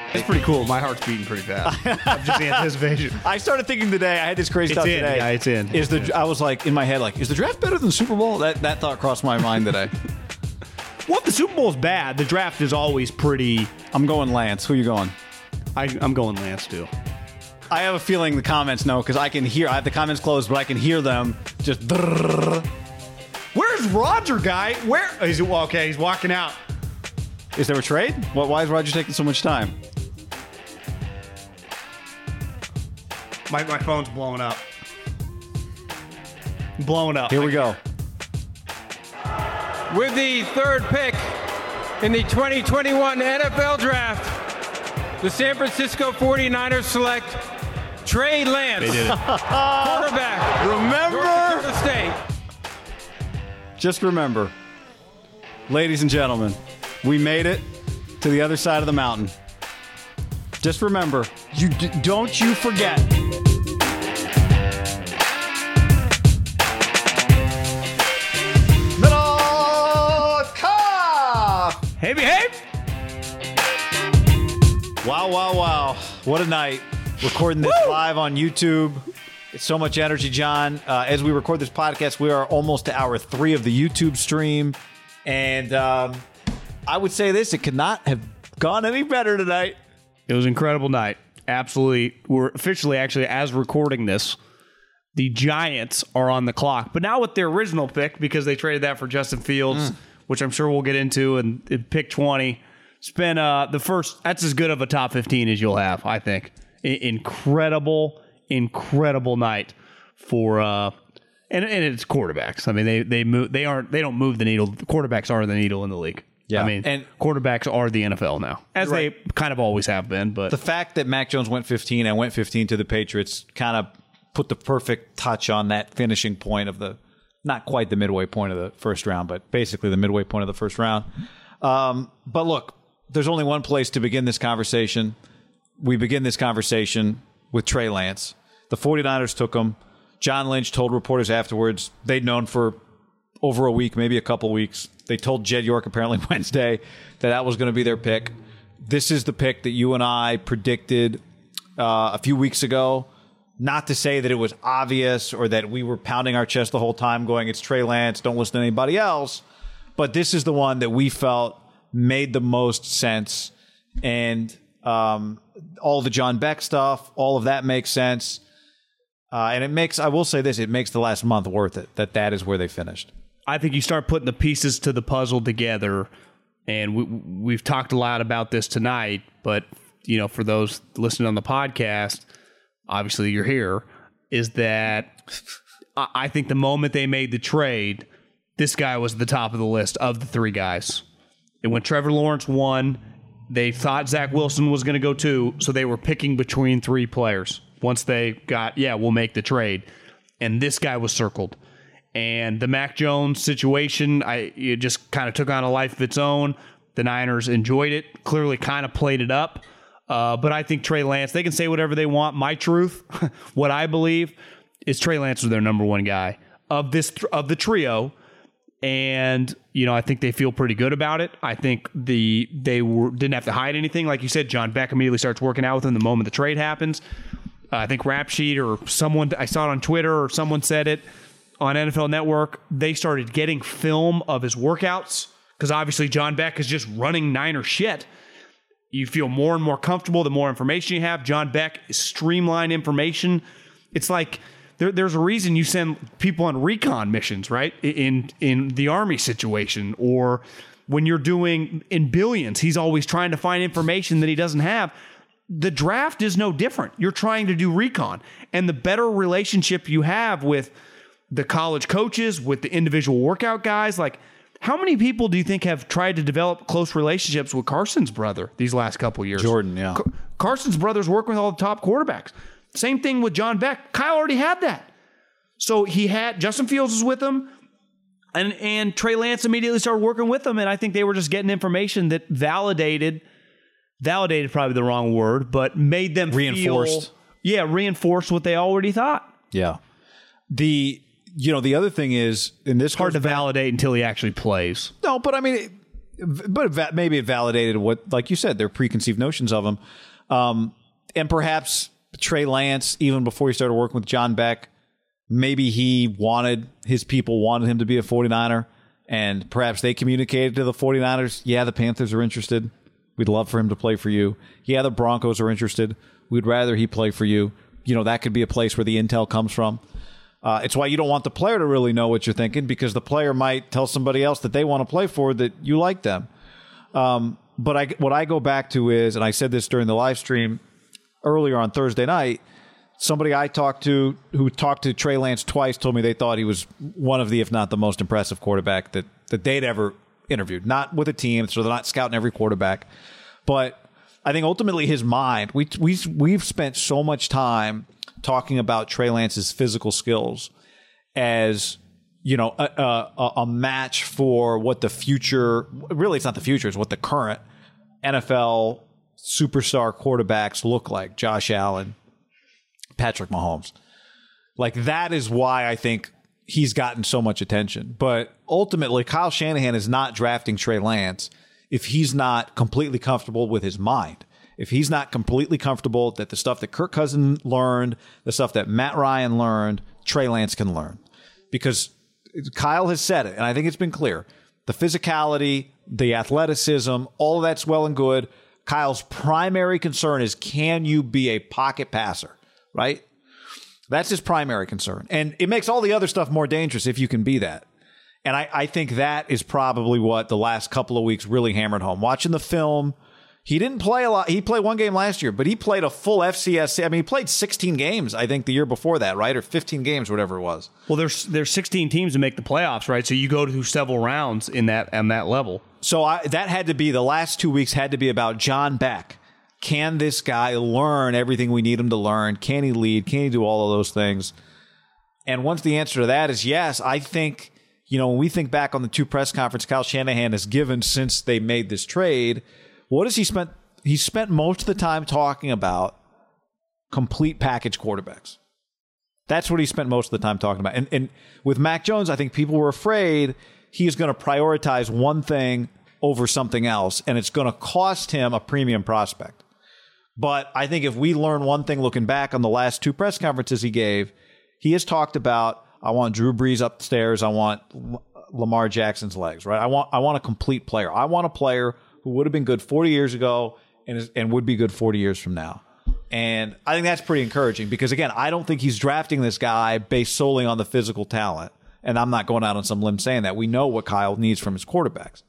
It's pretty cool. My heart's beating pretty fast. I'm just in anticipation. I started thinking today. I had this crazy thought today. Yeah, it's in. I was like in my head, like, is the draft better than the Super Bowl? That thought crossed my mind today. Well, if the Super Bowl's bad, the draft is always pretty. I'm going Lance. Who are you going? I'm going Lance too. I have a feeling the comments know because I can hear. I have the comments closed, but I can hear them just. Where's Roger, guy? Where? He's okay. He's walking out. Is there a trade? Why is Roger taking so much time? My phone's blowing up. Blowing up. Here we go. With the third pick in the 2021 NFL Draft, the San Francisco 49ers select Trey Lance, They did it. quarterback. Remember? North Dakota State. Just remember, ladies and gentlemen, we made it to the other side of the mountain. Just remember, don't you forget. Hey, behave. Wow. What a night. Recording this live on YouTube. It's so much energy, John. As we record this podcast, we are almost to hour 3 of the YouTube stream. And I would say this, it could not have gone any better tonight. It was an incredible night. Absolutely. We're officially, actually, as recording this, the Giants are on the clock. But now with their original pick, because they traded that for Justin Fields, which I'm sure we'll get into, and pick 20. It's been the first, that's as good of a top 15 as you'll have, I think. Incredible night for and it's quarterbacks. I mean, they don't move the needle. The quarterbacks are the needle in the league. Yeah. I mean, and quarterbacks are the NFL now, as they kind of always have been. But the fact that Mac Jones went 15 and went 15 to the Patriots kind of put the perfect touch on that finishing point of the, not quite the midway point of the first round, but basically the midway point of the first round. But look, there's only one place to begin this conversation. We begin this conversation with Trey Lance. The 49ers took him. John Lynch told reporters afterwards they'd known for over a week, maybe a couple weeks. They told Jed York apparently Wednesday that was going to be their pick. This is the pick that you and I predicted a few weeks ago. Not to say that it was obvious or that we were pounding our chest the whole time going, it's Trey Lance, don't listen to anybody else. But this is the one that we felt made the most sense. And all the John Beck stuff, all of that makes sense. And it makes, I will say this, it makes the last month worth it, that is where they finished. I think you start putting the pieces to the puzzle together, and we've talked a lot about this tonight, but for those listening on the podcast, obviously you're here, is that I think the moment they made the trade, this guy was at the top of the list of the 3 guys. And when Trevor Lawrence won, they thought Zach Wilson was going to go 2, so they were picking between 3 players. Once they got, we'll make the trade. And this guy was circled. And the Mac Jones situation, it just kind of took on a life of its own. The Niners enjoyed it, clearly kind of played it up. But I think Trey Lance, they can say whatever they want. My truth, what I believe, is Trey Lance was their number 1 guy of the trio. And, I think they feel pretty good about it. I think they didn't have to hide anything. Like you said, John Beck immediately starts working out with him the moment the trade happens. I think Rap Sheet or someone, I saw it on Twitter or someone said it on NFL Network, they started getting film of his workouts because obviously John Beck is just running Niner shit. You feel more and more comfortable the more information you have. John Beck is streamlined information. It's like there's a reason you send people on recon missions, right? In the Army situation, or when you're doing in Billions, he's always trying to find information that he doesn't have. The draft is no different. You're trying to do recon. And the better relationship you have with the college coaches, with the individual workout guys, like how many people do you think have tried to develop close relationships with Carson's brother these last couple of years? Jordan, yeah. Carson's brother's working with all the top quarterbacks. Same thing with John Beck. Kyle already had that. So he had, Justin Fields was with him, and Trey Lance immediately started working with him, and I think they were just getting information that validated probably the wrong word, but made them reinforced. Reinforced what they already thought. Yeah. The other thing is, in this hard to validate until he actually plays. No, but I mean, but maybe it validated what, like you said, their preconceived notions of him. And perhaps Trey Lance, even before he started working with John Beck, maybe his people wanted him to be a 49er, and perhaps they communicated to the 49ers, yeah, the Panthers are interested. We'd love for him to play for you. Yeah, the Broncos are interested. We'd rather he play for you. That could be a place where the intel comes from. It's why you don't want the player to really know what you're thinking, because the player might tell somebody else that they want to play for that you like them. But what I go back to is, and I said this during the live stream earlier on Thursday night, somebody I talked to who talked to Trey Lance twice told me they thought he was one of the, if not the most impressive quarterback that they'd ever interviewed. Not with a team, so they're not scouting every quarterback. But I think ultimately his mind, we've spent so much time talking about Trey Lance's physical skills as, a match for what the future, really it's not the future, it's what the current NFL superstar quarterbacks look like. Josh Allen, Patrick Mahomes. Like, that is why I think he's gotten so much attention. But ultimately, Kyle Shanahan is not drafting Trey Lance if he's not completely comfortable with his mind. If he's not completely comfortable that the stuff that Kirk Cousins learned, the stuff that Matt Ryan learned, Trey Lance can learn. Because Kyle has said it, and I think it's been clear. The physicality, the athleticism, all of that's well and good. Kyle's primary concern is, can you be a pocket passer, right? That's his primary concern. And it makes all the other stuff more dangerous if you can be that. And I think that is probably what the last couple of weeks really hammered home. Watching the film, he didn't play a lot. He played one game last year, but he played a full FCS. I mean, he played 16 games, I think, the year before that, right? Or 15 games, whatever it was. Well, there's 16 teams to make the playoffs, right? So you go through several rounds on that level. So that had to be, the last 2 weeks had to be about John Beck. Can this guy learn everything we need him to learn? Can he lead? Can he do all of those things? And once the answer to that is yes, I think, when we think back on the two press conferences Kyle Shanahan has given since they made this trade, what has he spent? He spent most of the time talking about complete package quarterbacks. That's what he spent most of the time talking about. And with Mac Jones, I think people were afraid he is going to prioritize one thing over something else, and it's going to cost him a premium prospect. But I think if we learn one thing looking back on the last two press conferences he gave, he has talked about, I want Drew Brees upstairs, I want Lamar Jackson's legs, right? I want a complete player. I want a player who would have been good 40 years ago and would be good 40 years from now. And I think that's pretty encouraging because, again, I don't think he's drafting this guy based solely on the physical talent. And I'm not going out on some limb saying that. We know what Kyle needs from his quarterbacks.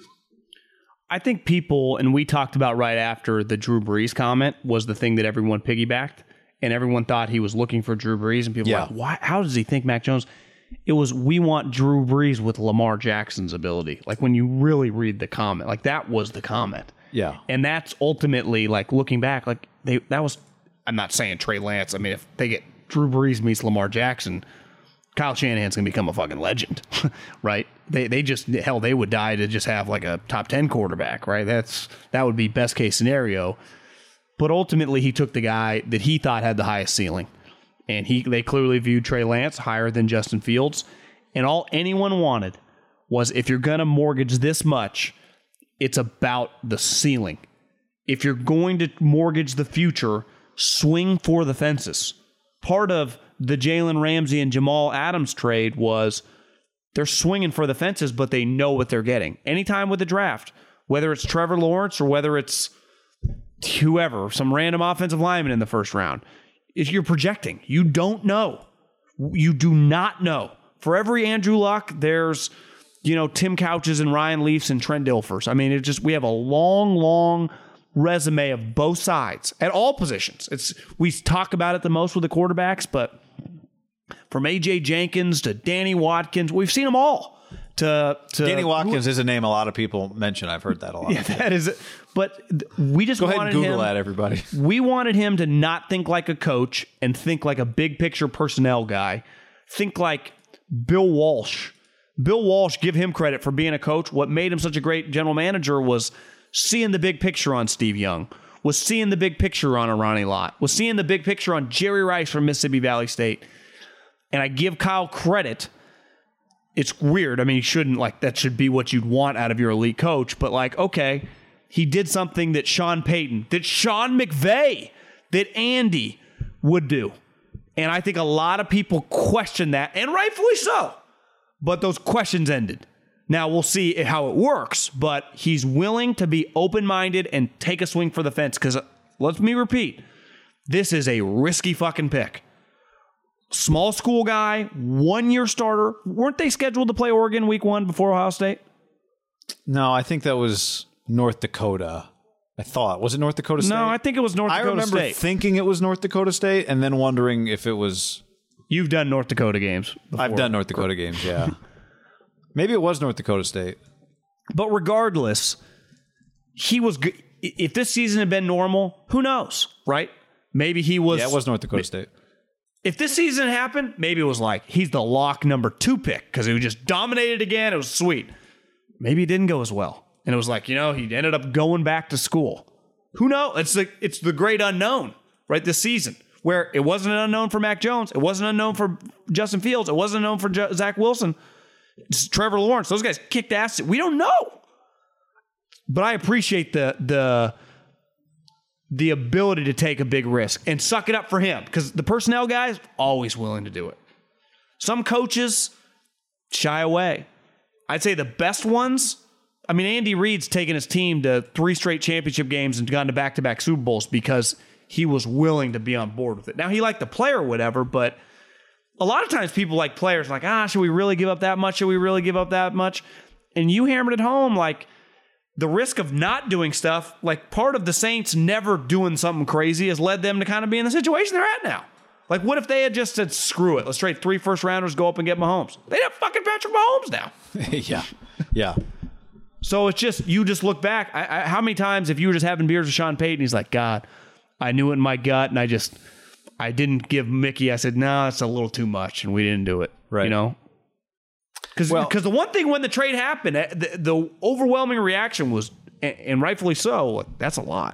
I think people, and we talked about right after the Drew Brees comment, was the thing that everyone piggybacked. And everyone thought he was looking for Drew Brees. And people were like, why? How does he think Mac Jones? It was, we want Drew Brees with Lamar Jackson's ability. Like, when you really read the comment, like, that was the comment. Yeah. And that's ultimately, like, looking back, like, that was, I'm not saying Trey Lance. I mean, if they get Drew Brees meets Lamar Jackson, Kyle Shanahan's going to become a fucking legend, right? They just, hell, they would die to just have, like, a top 10 quarterback, right? That would be best case scenario. But ultimately, he took the guy that he thought had the highest ceiling. And they clearly viewed Trey Lance higher than Justin Fields. And all anyone wanted was, if you're going to mortgage this much, it's about the ceiling. If you're going to mortgage the future, swing for the fences. Part of the Jalen Ramsey and Jamal Adams trade was they're swinging for the fences, but they know what they're getting. Anytime with the draft, whether it's Trevor Lawrence or whether it's whoever, some random offensive lineman in the first round, if you're projecting, you don't know. You do not know. For every Andrew Luck, there's, Tim Couches and Ryan Leafs and Trent Dilfers. I mean, we have a long, long resume of both sides at all positions. We talk about it the most with the quarterbacks, but from A.J. Jenkins to Danny Watkins, we've seen them all. Danny Watkins is a name a lot of people mention. I've heard that a lot. Yeah, that is it. But we just wanted him. Go ahead and Google that, everybody. We wanted him to not think like a coach and think like a big picture personnel guy. Think like Bill Walsh. Bill Walsh, give him credit for being a coach. What made him such a great general manager was seeing the big picture on Steve Young, was seeing the big picture on Ronnie Lott, was seeing the big picture on Jerry Rice from Mississippi Valley State. And I give Kyle credit it's weird. I mean, you shouldn't, like, that should be what you'd want out of your elite coach. But, like, okay, he did something that Sean Payton, that Sean McVay, that Andy would do. And I think a lot of people question that, and rightfully so. But those questions ended. Now, we'll see how it works, but he's willing to be open-minded and take a swing for the fence because, let me repeat, this is a risky fucking pick. Small school guy, 1-year starter. Weren't they scheduled to play Oregon week 1 before Ohio State? No, I think that was North Dakota. I thought. Was it North Dakota State? No, I think it was North Dakota State. I remember thinking it was North Dakota State and then wondering if it was... You've done North Dakota games before. I've done North Dakota games, yeah. Maybe it was North Dakota State. But regardless, he was good. If this season had been normal, who knows, right? Maybe he was... Yeah, it was North Dakota State. If this season happened, maybe it was like, he's the lock number 2 pick because he just dominated again. It was sweet. Maybe it didn't go as well. And it was like, he ended up going back to school. Who knows? It's the great unknown, right, this season, where it wasn't an unknown for Mac Jones. It wasn't unknown for Justin Fields. It wasn't unknown for Zach Wilson. It's Trevor Lawrence. Those guys kicked ass. We don't know. But I appreciate the ability to take a big risk and suck it up for him because the personnel guys, always willing to do it. Some coaches shy away. I'd say the best ones, I mean, Andy Reid's taken his team to 3 straight championship games and gone to back-to-back Super Bowls because he was willing to be on board with it. Now, he liked the player or whatever, but a lot of times people like players like, should we really give up that much? Should we really give up that much? And you hammered it home, like, the risk of not doing stuff, like part of the Saints never doing something crazy has led them to kind of be in the situation they're at now. Like, what if they had just said, screw it, let's trade 3 first-rounders, go up and get Mahomes? They'd have fucking Patrick Mahomes now. Yeah. So it's just, you just look back. How many times, if you were just having beers with Sean Payton, he's like, God, I knew it in my gut, and I didn't give Mickey. I said, no, it's a little too much, and we didn't do it. Right. Because the one thing when the trade happened, the overwhelming reaction was, and rightfully so, that's a lot.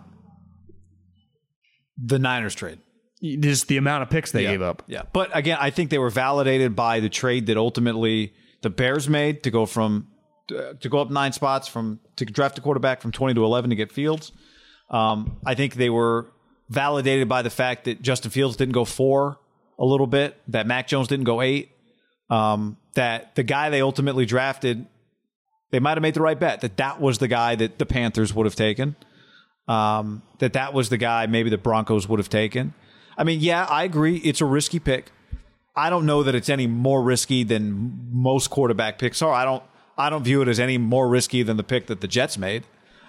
The Niners trade. Just the amount of picks they gave up. Yeah. But again, I think they were validated by the trade that ultimately the Bears made to go up 9 spots to draft a quarterback from 20 to 11 to get Fields. I think they were validated by the fact that Justin Fields didn't go 4 a little bit, that Mac Jones didn't go 8, that the guy they ultimately drafted, they might have made the right bet, that was the guy that the Panthers would have taken, that was the guy maybe the Broncos would have taken. I mean, yeah, I agree. It's a risky pick. I don't know that it's any more risky than most quarterback picks are. I don't view it as any more risky than the pick that the Jets made.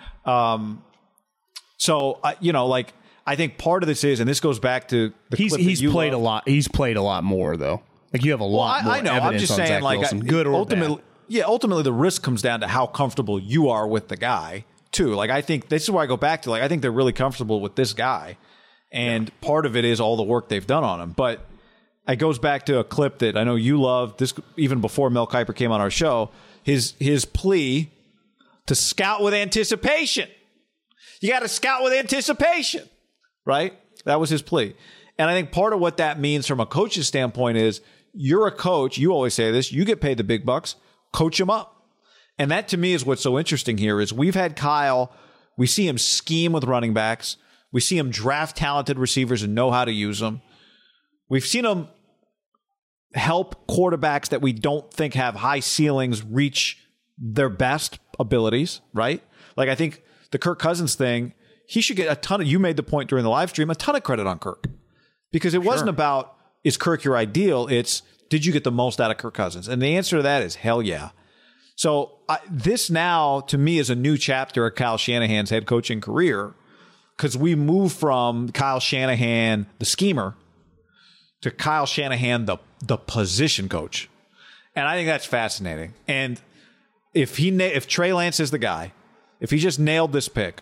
I think part of this is, and this goes back to the clip he's played a lot. He's played a lot more though. Like you have a lot more. I know. Evidence I'm just on saying, Zach like, Wilson, good or ultimately, bad. Yeah, ultimately the risk comes down to how comfortable you are with the guy too. Like I think this is why I go back to, like, I think they're really comfortable with this guy, and part of it is all the work they've done on him. But it goes back to a clip that I know you loved. This even before Mel Kiper came on our show. His plea to scout with anticipation. You got to scout with anticipation, right? That was his plea. And I think part of what that means from a coach's standpoint is you're a coach. You always say this. You get paid the big bucks. Coach him up. And that to me is what's so interesting here is we've had Kyle. We see him scheme with running backs. We see him draft talented receivers and know how to use them. We've seen him help quarterbacks that we don't think have high ceilings reach their best abilities, right? Like I think the Kirk Cousins thing, he should get a ton of, you made the point during the live stream, a ton of credit on Kirk. Because it wasn't about, is Kirk your ideal? It's, did you get the most out of Kirk Cousins? And the answer to that is hell yeah. So this now, to me, is a new chapter of Kyle Shanahan's head coaching career, because we move from Kyle Shanahan, the schemer, to Kyle Shanahan, the position coach. And I think that's fascinating. And if Trey Lance is the guy, if he just nailed this pick,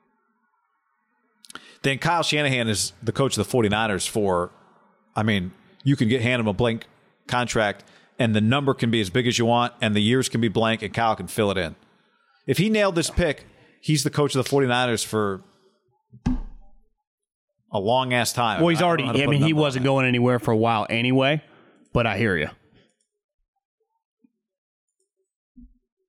then Kyle Shanahan is the coach of the 49ers for, I mean, you can hand him a blank contract and the number can be as big as you want and the years can be blank and Kyle can fill it in. If he nailed this pick, he's the coach of the 49ers for a long ass time. Well, he's already, I mean, he wasn't going anywhere for a while anyway, but I hear you.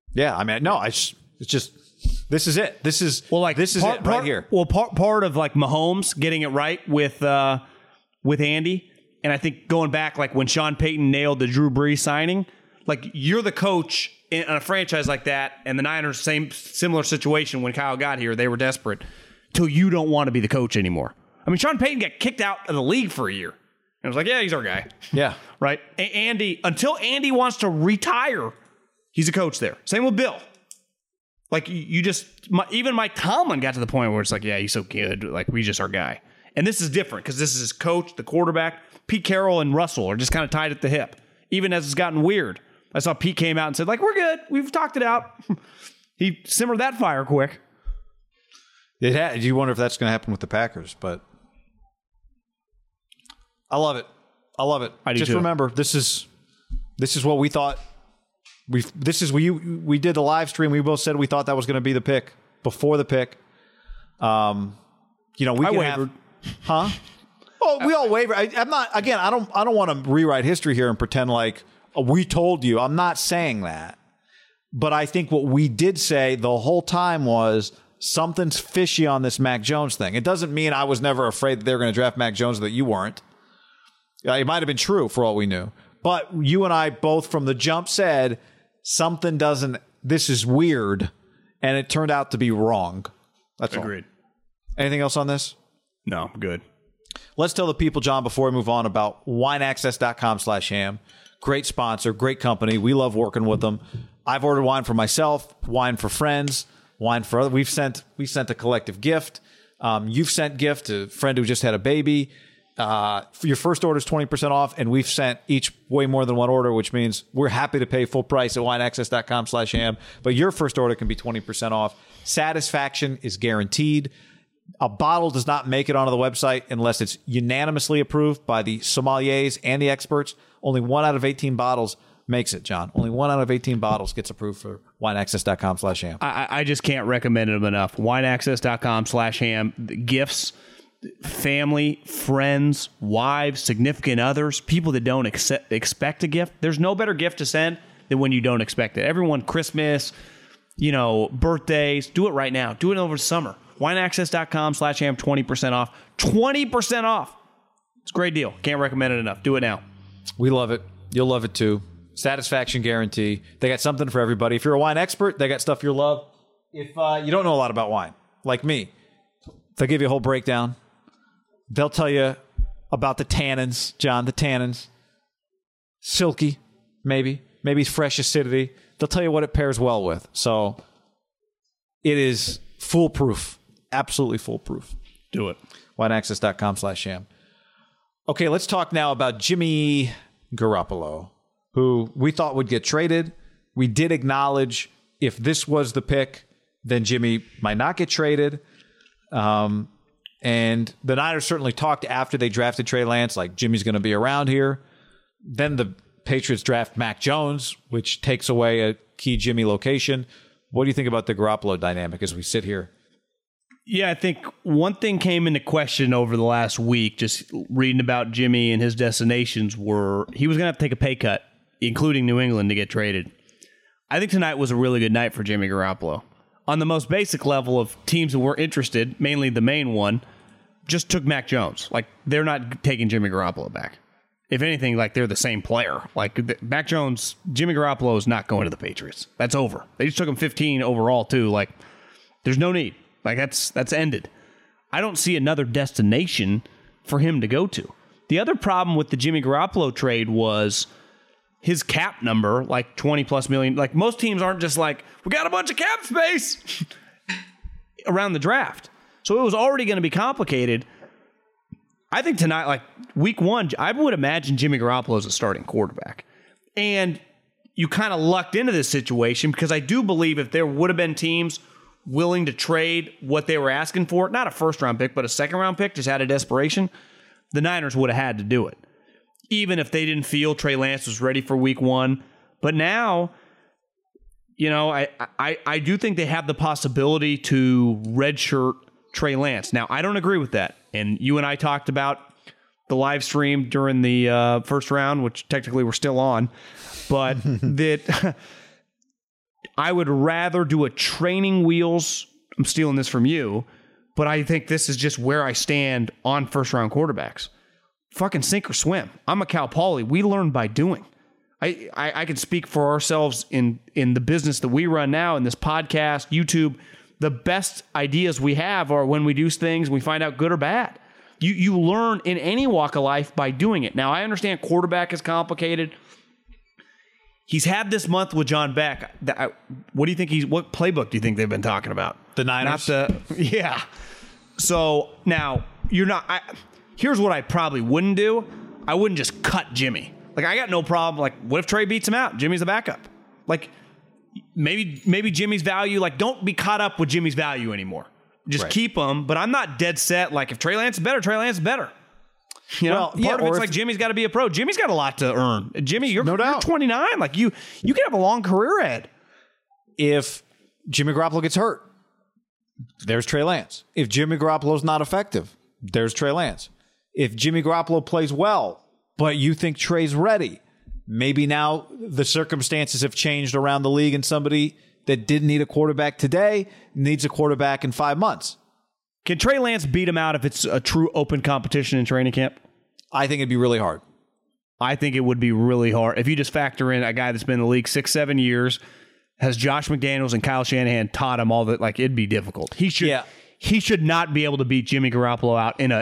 Yeah, I mean, no, it's just this is it. This is it right here. Well, part of like Mahomes getting it right with Andy, and I think going back like when Sean Payton nailed the Drew Brees signing, like you're the coach in a franchise like that, and the Niners similar situation when Kyle got here, they were desperate till you don't want to be the coach anymore. I mean, Sean Payton got kicked out of the league for a year. And it was like, yeah, he's our guy. Yeah. Right? Andy, until Andy wants to retire, he's a coach there. Same with Bill. Like, even Mike Tomlin got to the point where it's like, yeah, he's so good. Like, we just our guy. And this is different because this is his coach, the quarterback. Pete Carroll and Russell are just kind of tied at the hip, even as it's gotten weird. I saw Pete came out and said, like, we're good. We've talked it out. He simmered that fire quick. You wonder if that's going to happen with the Packers, but I love it. I do just too. Remember, this is what we thought. We did the live stream. We both said we thought that was going to be the pick before the pick. I wavered. Huh? Oh, we all wavered. I'm not. Again, I don't want to rewrite history here and pretend like we told you. I'm not saying that. But I think what we did say the whole time was something's fishy on this Mac Jones thing. It doesn't mean I was never afraid that they were going to draft Mac Jones, that you weren't. It might have been true for all we knew. But you and I both from the jump said this is weird, and it turned out to be wrong. That's Agreed. All. Anything else on this? No, good. Let's tell the people, John, before we move on, about wineaccess.com/ham. Great sponsor, great company. We love working with them. I've ordered wine for myself, wine for friends, wine for others. We sent a collective gift. You've sent gift to a friend who just had a baby. Your first order is 20% off, and we've sent each way more than one order, which means we're happy to pay full price at wineaccess.com/ham. But your first order can be 20% off. Satisfaction is guaranteed. A bottle does not make it onto the website unless it's unanimously approved by the sommeliers and the experts. Only 1 out of 18 bottles makes it, John. Only 1 out of 18 bottles gets approved for wineaccess.com/ham. I just can't recommend them enough. Wineaccess.com/ham. Gifts, family, friends, wives, significant others, people that don't expect a gift. There's no better gift to send than when you don't expect it. Everyone, Christmas, birthdays, do it right now. Do it over summer. Wineaccess.com/ham, 20% off. 20% off. It's a great deal. Can't recommend it enough. Do it now. We love it. You'll love it too. Satisfaction guarantee. They got something for everybody. If you're a wine expert, they got stuff you'll love. If you don't know a lot about wine, like me, they'll give you a whole breakdown. They'll tell you about the tannins, John, the tannins. Silky, maybe fresh acidity. They'll tell you what it pairs well with. So it is foolproof. Absolutely foolproof. Do it. Wineaccess.com/ham. Okay, let's talk now about Jimmy Garoppolo, who we thought would get traded. We did acknowledge if this was the pick, then Jimmy might not get traded. And the Niners certainly talked after they drafted Trey Lance, like Jimmy's going to be around here. Then the Patriots draft Mac Jones, which takes away a key Jimmy location. What do you think about the Garoppolo dynamic as we sit here? Yeah, I think one thing came into question over the last week, just reading about Jimmy and his destinations, were he was going to have to take a pay cut, including New England, to get traded. I think tonight was a really good night for Jimmy Garoppolo. On the most basic level of teams that were interested, mainly the main one, just took Mac Jones. Like, they're not taking Jimmy Garoppolo back. If anything, like, they're the same player. Like, Mac Jones, Jimmy Garoppolo is not going to the Patriots. That's over. They just took him 15 overall, too. Like, there's no need. Like, that's ended. I don't see another destination for him to go to. The other problem with the Jimmy Garoppolo trade was his cap number, like 20+ million. Like, most teams aren't just like, we got a bunch of cap space around the draft. So it was already going to be complicated. I think tonight, like week one, I would imagine Jimmy Garoppolo is a starting quarterback. And you kind of lucked into this situation because I do believe if there would have been teams willing to trade what they were asking for, not a first-round pick, but a second-round pick, just out of desperation, the Niners would have had to do it. Even if they didn't feel Trey Lance was ready for week one. But now, I do think they have the possibility to redshirt Trey Lance. Now, I don't agree with that. And you and I talked about the live stream during the first round, which technically we're still on. But that I would rather do a training wheels. I'm stealing this from you, but I think this is just where I stand on first-round quarterbacks. Fucking sink or swim. I'm a Cal Poly. We learn by doing. I can speak for ourselves in the business that we run now, in this podcast, YouTube. The best ideas we have are when we do things, we find out good or bad. You learn in any walk of life by doing it. Now, I understand quarterback is complicated. He's had this month with John Beck. What do you think what playbook do you think they've been talking about? The Niners? Yeah. So now here's what I probably wouldn't do. I wouldn't just cut Jimmy. Like, I got no problem. Like, what if Trey beats him out? Jimmy's the backup. Like, maybe Jimmy's value, like, don't be caught up with Jimmy's value anymore. Just keep him. But I'm not dead set. Like, if Trey Lance is better, Trey Lance is better. You know, part of it's like Jimmy's got to be a pro. Jimmy's got a lot to earn. Jimmy, you're 29. Like, you can have a long career ahead. If Jimmy Garoppolo gets hurt, there's Trey Lance. If Jimmy Garoppolo's not effective, there's Trey Lance. If Jimmy Garoppolo plays well, but you think Trey's ready, maybe now the circumstances have changed around the league and somebody that didn't need a quarterback today needs a quarterback in 5 months. Can Trey Lance beat him out if it's a true open competition in training camp? I think it'd be really hard. I think it would be really hard. If you just factor in a guy that's been in the league 6-7 years, has Josh McDaniels and Kyle Shanahan taught him all that, like, it'd be difficult. He should not be able to beat Jimmy Garoppolo out in a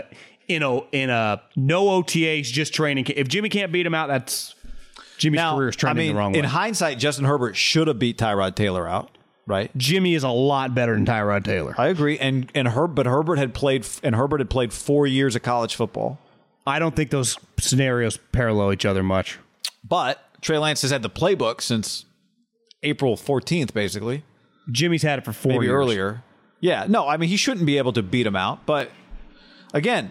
no OTAs, just training. If Jimmy can't beat him out, that's Jimmy's career is trending the wrong way. In hindsight, Justin Herbert should have beat Tyrod Taylor out. Right, Jimmy is a lot better than Tyrod Taylor. I agree, but Herbert had played 4 years of college football. I don't think those scenarios parallel each other much. But Trey Lance has had the playbook since April 14th, basically. Jimmy's had it for 4 years. Maybe earlier. Yeah, no, I mean, he shouldn't be able to beat him out. But again,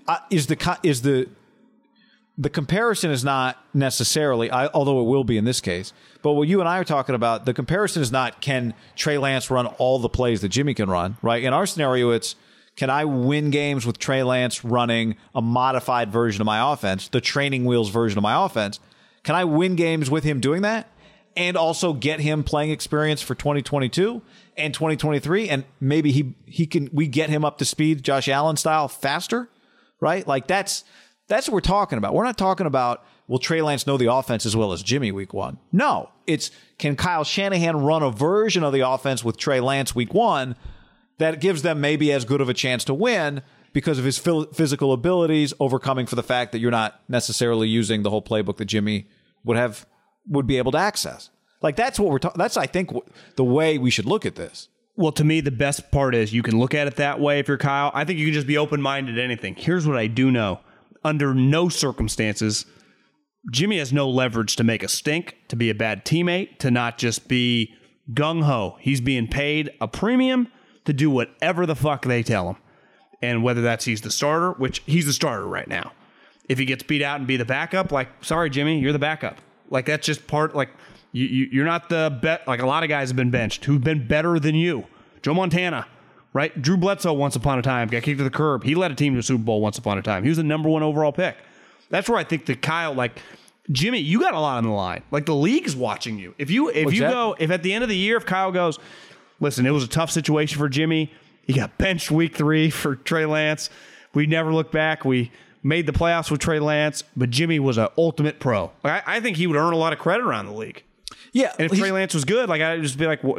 the comparison is not necessarily, although it will be in this case, but what you and I are talking about, the comparison is not can Trey Lance run all the plays that Jimmy can run, right? In our scenario, it's can I win games with Trey Lance running a modified version of my offense, the training wheels version of my offense? Can I win games with him doing that and also get him playing experience for 2022 and 2023? And maybe we get him up to speed, Josh Allen style, faster, right? Like that's what we're talking about. We're not talking about, will Trey Lance know the offense as well as Jimmy week one? No, it's can Kyle Shanahan run a version of the offense with Trey Lance week one that gives them maybe as good of a chance to win because of his physical abilities, overcoming for the fact that you're not necessarily using the whole playbook that Jimmy would be able to access. Like that's what we're talking. That's, I think, the way we should look at this. Well, to me, the best part is you can look at it that way if you're Kyle. I think you can just be open-minded to anything. Here's what I do know. Under no circumstances, Jimmy has no leverage to make a stink, to be a bad teammate, to not just be gung-ho. He's being paid a premium to do whatever the fuck they tell him. And whether that's he's the starter, which he's the starter right now. If he gets beat out and be the backup, like, sorry, Jimmy, you're the backup. Like, that's just part, like, you're not the bet. Like, a lot of guys have been benched who've been better than you. Joe Montana. Right? Drew Bledsoe once upon a time got kicked to the curb. He led a team to a Super Bowl once upon a time. He was the number 1 overall pick. That's where I think that Kyle, like, Jimmy, you got a lot on the line. Like, the league's watching you. If at the end of the year, if Kyle goes, listen, it was a tough situation for Jimmy. He got benched week 3 for Trey Lance. We never looked back. We made the playoffs with Trey Lance, but Jimmy was an ultimate pro. Like, I think he would earn a lot of credit around the league. Yeah. And if Trey Lance was good, like, I'd just be like, well,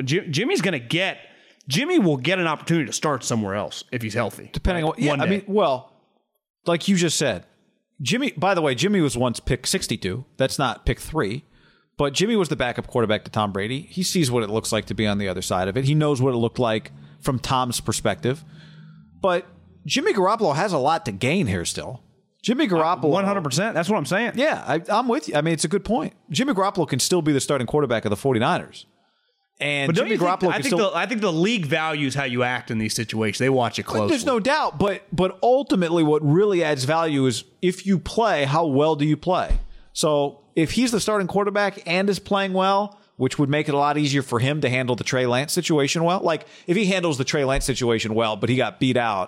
Jimmy will get an opportunity to start somewhere else if he's healthy. Depending on I mean, well, like you just said, Jimmy, by the way, Jimmy was once pick 62. That's not pick 3. But Jimmy was the backup quarterback to Tom Brady. He sees what it looks like to be on the other side of it. He knows what it looked like from Tom's perspective. But Jimmy Garoppolo has a lot to gain here still. Jimmy Garoppolo. 100%. That's what I'm saying. Yeah, I'm with you. I mean, it's a good point. Jimmy Garoppolo can still be the starting quarterback of the 49ers. And Jimmy Garoppolo I think the league values how you act in these situations. They watch it closely. There's no doubt, but ultimately what really adds value is if you play, how well do you play? So if he's the starting quarterback and is playing well, which would make it a lot easier for him to handle the Trey Lance situation well. Like if he handles the Trey Lance situation well, but he got beat out.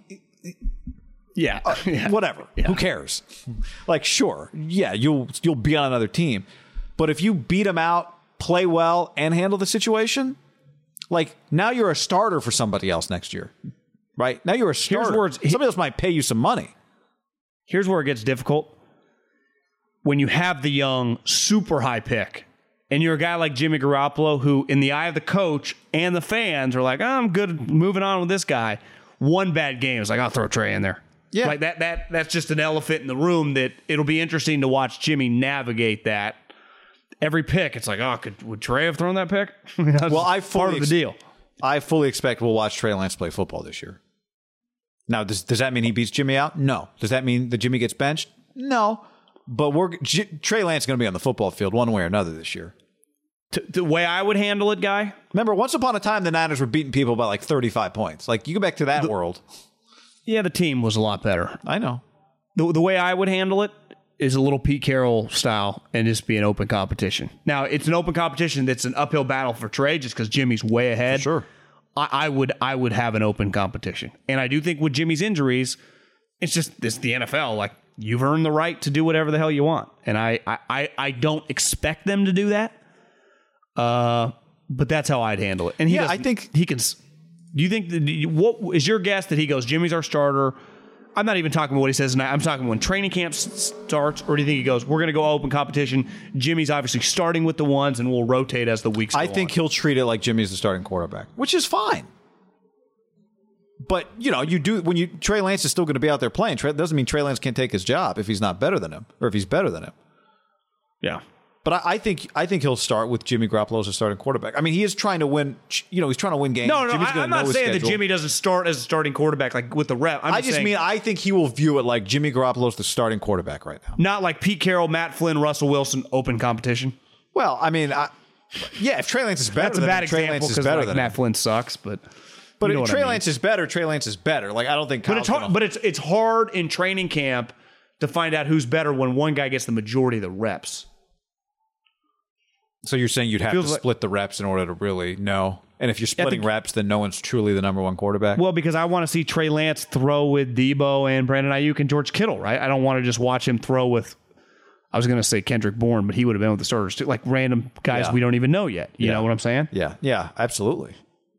Whatever. Yeah. Who cares? Like, sure. Yeah, you'll be on another team. But if you beat him out play well and handle the situation, like now you're a starter for somebody else next year, right? Now you're a starter. Somebody else might pay you some money. Here's where it gets difficult. When you have the young, super high pick, and you're a guy like Jimmy Garoppolo, who in the eye of the coach and the fans are like, oh, I'm good moving on with this guy. One bad game is like, I'll throw Trey in there. Yeah. Like that's just an elephant in the room that it'll be interesting to watch Jimmy navigate that. Every pick, it's like, oh, would Trey have thrown that pick? Well, part of the deal. I fully expect we'll watch Trey Lance play football this year. Now, does that mean he beats Jimmy out? No. Does that mean that Jimmy gets benched? No. But Trey Lance is going to be on the football field one way or another this year. The way I would handle it, Guy? Remember, once upon a time, the Niners were beating people by like 35 points. Like, you go back to that world. Yeah, the team was a lot better. I know. The way I would handle it is a little Pete Carroll style and just be an open competition. Now, it's an open competition that's an uphill battle for Trey just because Jimmy's way ahead. For sure. I would have an open competition. And I do think with Jimmy's injuries, it's the NFL. Like, you've earned the right to do whatever the hell you want. And I don't expect them to do that. But that's how I'd handle it. And I think he can. Do you think what is your guess that he goes, Jimmy's our starter? I'm not even talking about what he says tonight. I'm talking when training camp starts, or do you think he goes, we're going to go open competition? Jimmy's obviously starting with the ones, and we'll rotate as the weeks go on. I think he'll treat it like Jimmy's the starting quarterback, which is fine. But, Trey Lance is still going to be out there playing. Doesn't mean Trey Lance can't take his job if he's not better than him, or if he's better than him. Yeah. But I think he'll start with Jimmy Garoppolo as a starting quarterback. I mean, he is trying to win. He's trying to win games. No, I'm not saying that Jimmy doesn't start as a starting quarterback like with the rep. I think he will view it like Jimmy Garoppolo's the starting quarterback right now. Not like Pete Carroll, Matt Flynn, Russell Wilson, open competition. Well, I mean, if Trey Lance is better, that's a bad example because Matt Flynn sucks. But if Trey Lance is better, Trey Lance is better. Like I don't think. But it's hard. But it's hard in training camp to find out who's better when one guy gets the majority of the reps. So you're saying you'd have to split the reps in order to really know? And if you're splitting reps, then no one's truly the number one quarterback? Well, because I want to see Trey Lance throw with Debo and Brandon Ayuk and George Kittle, right? I don't want to just watch him throw with, I was going to say Kendrick Bourne, but he would have been with the starters too. Like random guys we don't even know yet. You know what I'm saying? Yeah, absolutely.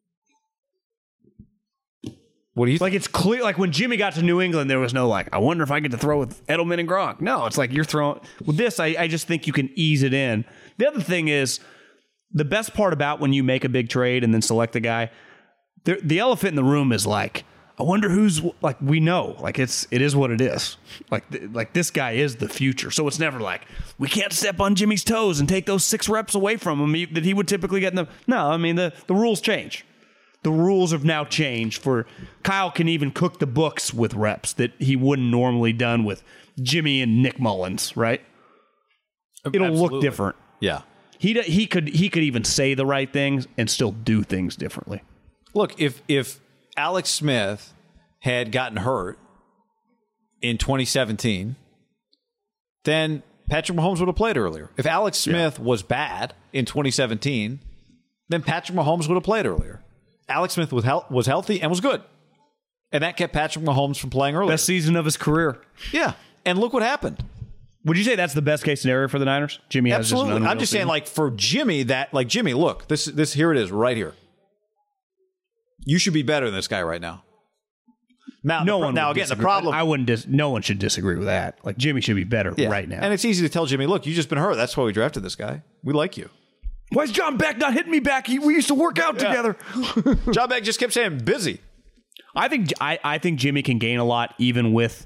What do you think? Like it's clear, like when Jimmy got to New England, there was no like, I wonder if I get to throw with Edelman and Gronk. No, it's like you're throwing. With this, I just think you can ease it in. The other thing is, the best part about when you make a big trade and then select a guy, the elephant in the room is like, I wonder who's, like, we know. Like, it is what it is. Like this guy is the future. So it's never like, we can't step on Jimmy's toes and take those 6 reps away from him that he would typically get in the... No, I mean, the rules change. The rules have now changed for... Kyle can even cook the books with reps that he wouldn't normally done with Jimmy and Nick Mullins, right? It'll look different. Yeah. He could even say the right things and still do things differently. Look, if Alex Smith had gotten hurt in 2017, then Patrick Mahomes would have played earlier. If Alex Smith was bad in 2017, then Patrick Mahomes would have played earlier. Alex Smith was healthy and was good. And that kept Patrick Mahomes from playing earlier. Best season of his career. Yeah. And look what happened. Would you say that's the best case scenario for the Niners? Jimmy has absolutely. Just I'm just saying, like for Jimmy, Jimmy, look, this here it is right here. You should be better than this guy right now. Now, no one should disagree with that. Like Jimmy should be better right now. And it's easy to tell Jimmy, look, you just been hurt. That's why we drafted this guy. We like you. Why is John Beck not hitting me back? We used to work out together. John Beck just kept saying busy. I think Jimmy can gain a lot even with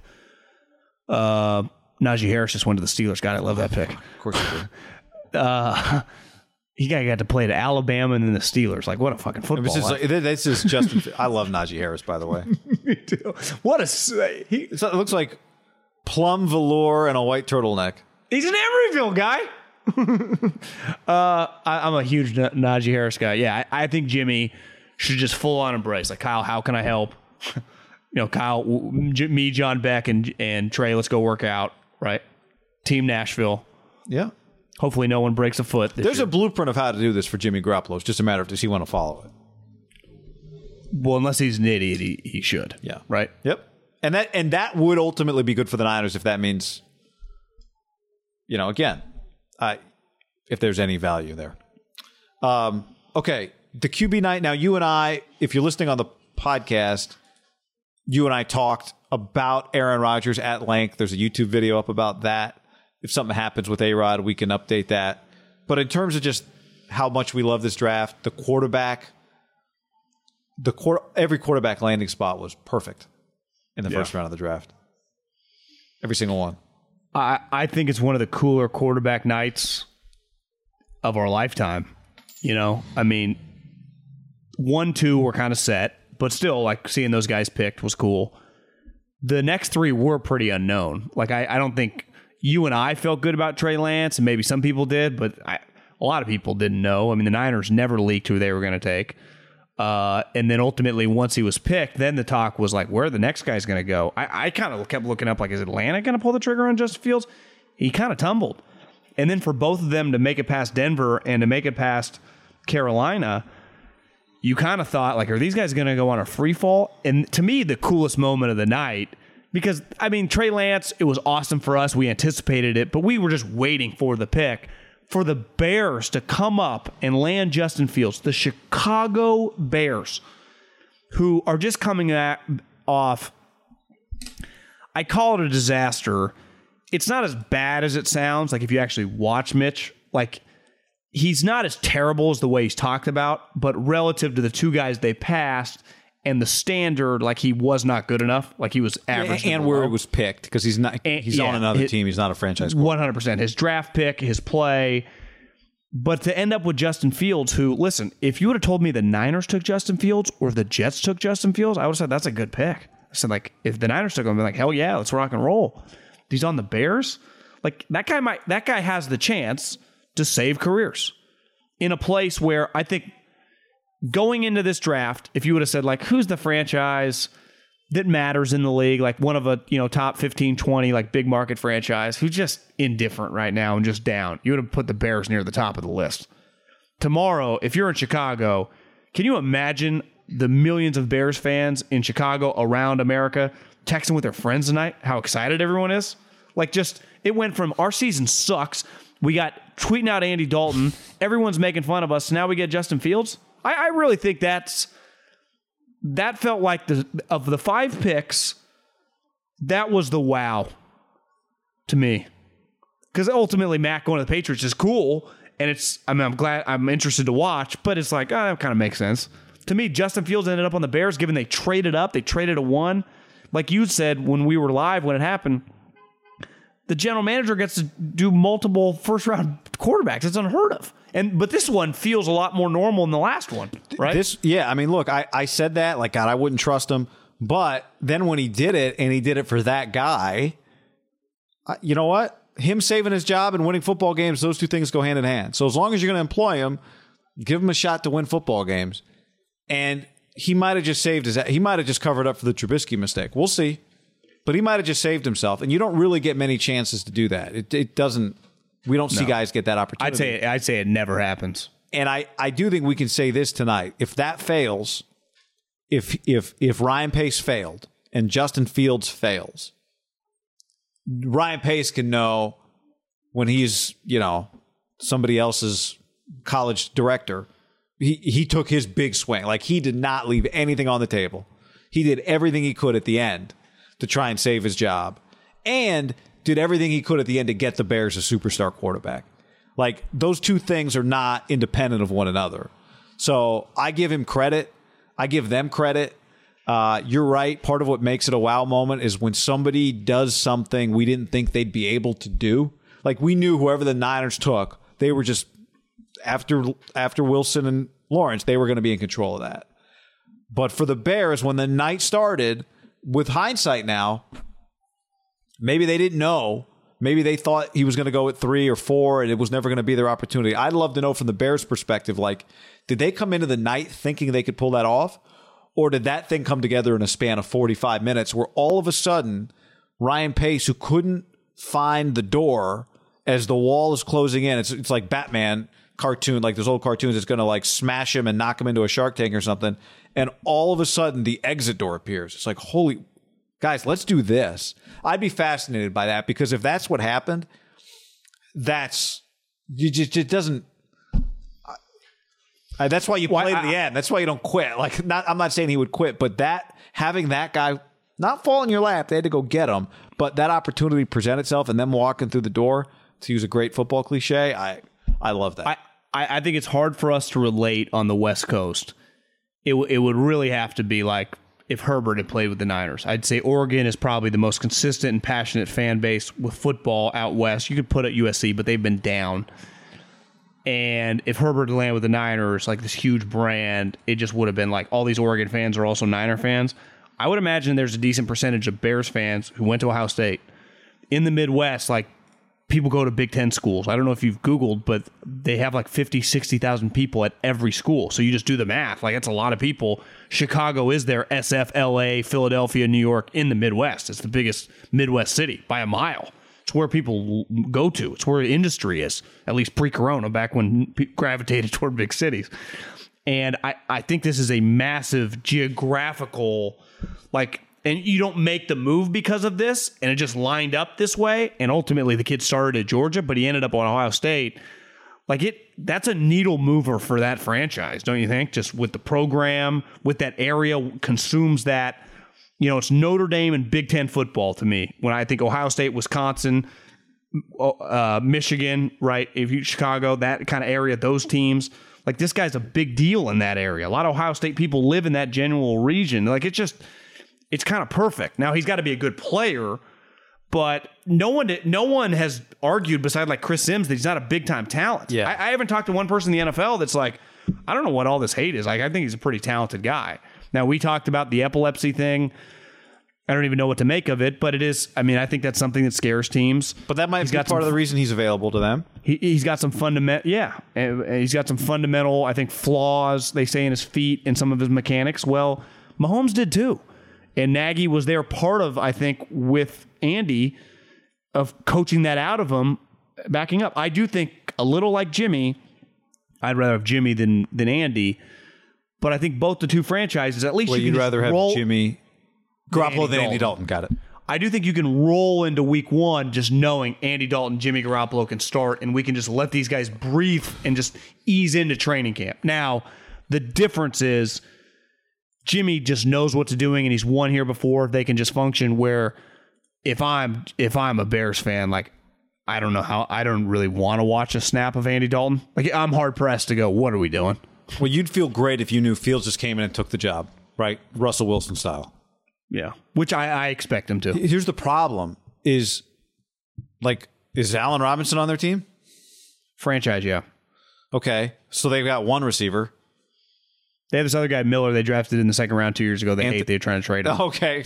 Najee Harris just went to the Steelers. God, I love that pick. Of course you did. He got to play to Alabama and then the Steelers. Like, what a fucking football. This is Justin. I love Najee Harris, by the way. Me too. It looks like plum velour and a white turtleneck. He's an Emeryville guy. I'm a huge Najee Harris guy. Yeah, I think Jimmy should just full on embrace. Like, Kyle, how can I help? Kyle, me, John Beck, and Trey, let's go work out. Right? Team Nashville. Yeah. Hopefully no one breaks a foot. There's a blueprint of how to do this for Jimmy Garoppolo. It's just a matter of does he want to follow it? Well, unless he's an idiot, he should. Yeah. Right? Yep. And that would ultimately be good for the Niners if that means, again, if there's any value there. Okay, the QB night. Now, you and I, if you're listening on the podcast, you and I talked about Aaron Rodgers at length. There's a YouTube video up about that. If something happens with A-Rod, we can update that. But in terms of just how much we love this draft, the quarterback, every quarterback landing spot was perfect in the first round of the draft. Every single one. I think it's one of the cooler quarterback nights of our lifetime. You know, I mean, 1, 2 were kind of set, but still, like, seeing those guys picked was cool. The next 3 were pretty unknown. Like, I don't think you and I felt good about Trey Lance, and maybe some people did, but a lot of people didn't know. I mean, the Niners never leaked who they were going to take. And then ultimately, once he was picked, then the talk was like, where the next guy's going to go? I kind of kept looking up, like, is Atlanta going to pull the trigger on Justin Fields? He kind of tumbled. And then for both of them to make it past Denver and to make it past Carolina, you kind of thought, like, are these guys going to go on a free fall? And to me, the coolest moment of the night, because, I mean, Trey Lance, it was awesome for us. We anticipated it, but we were just waiting for the pick. For the Bears to come up and land Justin Fields, the Chicago Bears, who are just coming off, I call it a disaster. It's not as bad as it sounds, like if you actually watch Mitch. Like, he's not as terrible as the way he's talked about, but relative to the 2 guys they passed and the standard, like, he was not good enough. Like, he was average. And where he was picked, because he's not. He's on another team. He's not a franchise quarterback. 100%. His draft pick, his play. But to end up with Justin Fields, who, listen, if you would have told me the Niners took Justin Fields or the Jets took Justin Fields, I would have said that's a good pick. I said, like, if the Niners took him, I'd be like, hell yeah, let's rock and roll. He's on the Bears. Like, that guy has the chance to save careers in a place where I think going into this draft, if you would have said, like, who's the franchise that matters in the league, like one of a, you know, top 15, 20, like, big market franchise who's just indifferent right now and just down, you would have put the Bears near the top of the list. Tomorrow, if you're in Chicago, can you imagine the millions of Bears fans in Chicago around America texting with their friends tonight, how excited everyone is? Like, just, it went from our season sucks, we got tweeting out Andy Dalton, everyone's making fun of us, now we get Justin Fields. I really think that felt like of the 5 picks, that was the wow to me. Because ultimately, Mac going to the Patriots is cool, and I'm interested to watch, but it's like, that kind of makes sense. To me, Justin Fields ended up on the Bears, given they traded up, they traded a 1. Like you said when we were live when it happened, the general manager gets to do multiple first-round quarterbacks. It's unheard of. But this one feels a lot more normal than the last one, right? I mean, look, I said that, like, God, I wouldn't trust him. But then when he did it, and he did it for that guy, you know what? Him saving his job and winning football games, those 2 things go hand in hand. So as long as you're going to employ him, give him a shot to win football games. And he might have just he might have just covered up for the Trubisky mistake. We'll see. But he might have just saved himself. And you don't really get many chances to do that. It doesn't. We don't see guys get that opportunity. I'd say it never happens. And I do think we can say this tonight. If that fails, if Ryan Pace failed and Justin Fields fails, Ryan Pace can know when he's, you know, somebody else's college director, he took his big swing. Like, he did not leave anything on the table. He did everything he could at the end to try and save his job. And did everything he could at the end to get the Bears a superstar quarterback. Like, those 2 things are not independent of one another. So I give him credit. I give them credit. You're right. Part of what makes it a wow moment is when somebody does something we didn't think they'd be able to do. Like, we knew whoever the Niners took, they were just, after Wilson and Lawrence, they were going to be in control of that. But for the Bears, when the night started, with hindsight now, maybe they didn't know. Maybe they thought he was going to go at 3 or 4 and it was never going to be their opportunity. I'd love to know from the Bears' perspective, like, did they come into the night thinking they could pull that off? Or did that thing come together in a span of 45 minutes where all of a sudden Ryan Pace, who couldn't find the door as the wall is closing in, it's like Batman cartoon, like those old cartoons, it's going to, like, smash him and knock him into a shark tank or something. And all of a sudden the exit door appears. It's like, holy... Guys, let's do this. I'd be fascinated by that, because if that's what happened, it doesn't. That's why you play to the end. That's why you don't quit. Like, I'm not saying he would quit, but having that guy not fall in your lap, they had to go get him, but that opportunity present itself and them walking through the door, to use a great football cliche, I love that. I think it's hard for us to relate on the West Coast. It would really have to be like if Herbert had played with the Niners. I'd say Oregon is probably the most consistent and passionate fan base with football out west. You could put at USC, but they've been down. And if Herbert had landed with the Niners, like this huge brand, it just would have been like all these Oregon fans are also Niner fans. I would imagine there's a decent percentage of Bears fans who went to Ohio State. In the Midwest, like people go to Big Ten schools. I don't know if you've Googled, but they have like 50, 60,000 people at every school. So you just do the math. Like that's a lot of people. Chicago is there, SF, LA, Philadelphia, New York in the Midwest. It's the biggest Midwest city by a mile. It's where people go to. It's where industry is, at least pre-corona, back when people gravitated toward big cities. And I think this is a massive geographical, like, and you don't make the move because of this, and it just lined up this way. And ultimately, the kid started at Georgia, but he ended up on Ohio State. Like that's a needle mover for that franchise, don't you think? Just with the program, with that area, consumes that. You know, it's Notre Dame and Big Ten football to me. When I think Ohio State, Wisconsin, Michigan, right? If you Chicago, that kind of area, those teams. Like this guy's a big deal in that area. A lot of Ohio State people live in that general region. Like it's kind of perfect. Now he's got to be a good player, but no one has argued beside like Chris Sims that he's not a big time talent. Yeah. I haven't talked to one person in the NFL that's like, I don't know what all this hate is. Like I think he's a pretty talented guy. Now, we talked about the epilepsy thing. I don't even know what to make of it, but it is, I mean, I think that's something that scares teams. But that might be part of the reason he's available to them. He's got some fundamental, he's got some fundamental, I think, flaws, they say, in his feet and some of his mechanics. Well, Mahomes did too. And Nagy was there part of, I think, with Andy, of coaching that out of him, backing up. I do think a little like Jimmy, I'd rather have Jimmy than Andy. But I think both the two franchises, at least you'd rather have Jimmy Garoppolo than Andy Dalton. Got it. I do think you can roll into week one just knowing Andy Dalton, Jimmy Garoppolo can start, and we can just let these guys breathe and just ease into training camp. Now, the difference is Jimmy just knows what to doing, and he's won here before. They can just function. Where if I'm a Bears fan, like I don't know how, I don't really want to watch a snap of Andy Dalton. Like I'm hard pressed to go, what are we doing? Well, you'd feel great if you knew Fields just came in and took the job, right? Russell Wilson style. Yeah, which I expect him to. Here's the problem: is Allen Robinson on their team? Franchise, yeah. Okay, so they've got one receiver. They have this other guy, Miller, they drafted in the second round 2 years ago. They hate they're trying to trade him. Okay.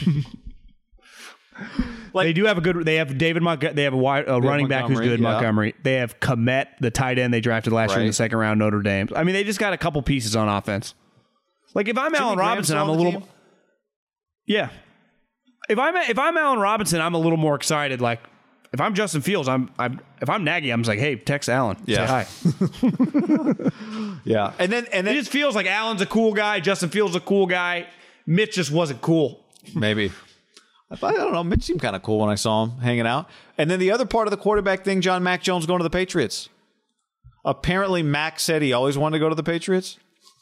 They do have a good. They have David Montgomery. They have a running back who's good, Montgomery. They have Komet, the tight end they drafted last year in the second round, Notre Dame. I mean, they just got a couple pieces on offense. Like if I'm Allen Robinson, I'm a little. Yeah. If I'm Allen Robinson, I'm a little more excited. Like if I'm Justin Fields, if I'm Nagy, I'm just like, hey, text Allen. Yeah. Say hi. Yeah. And then it just feels like Allen's a cool guy. Justin Fields is a cool guy. Mitch just wasn't cool. Maybe. I don't know. Mitch seemed kind of cool when I saw him hanging out. And then the other part of the quarterback thing, Mac Jones going to the Patriots. Apparently, Mac said he always wanted to go to the Patriots.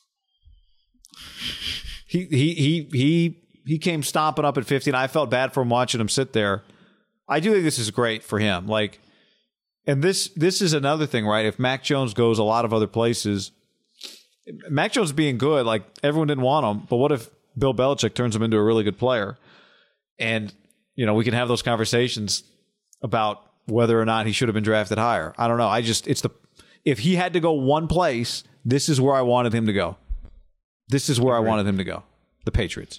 He came stomping up at 50, and I felt bad for him watching him sit there. I do think this is great for him. Like, and this is another thing, right? If Mac Jones goes a lot of other places, Mac Jones being good, like everyone didn't want him, but what if Bill Belichick turns him into a really good player? And, you know, we can have those conversations about whether or not he should have been drafted higher. I don't know. If he had to go one place, this is where I wanted him to go. This is where I wanted him to go. The Patriots.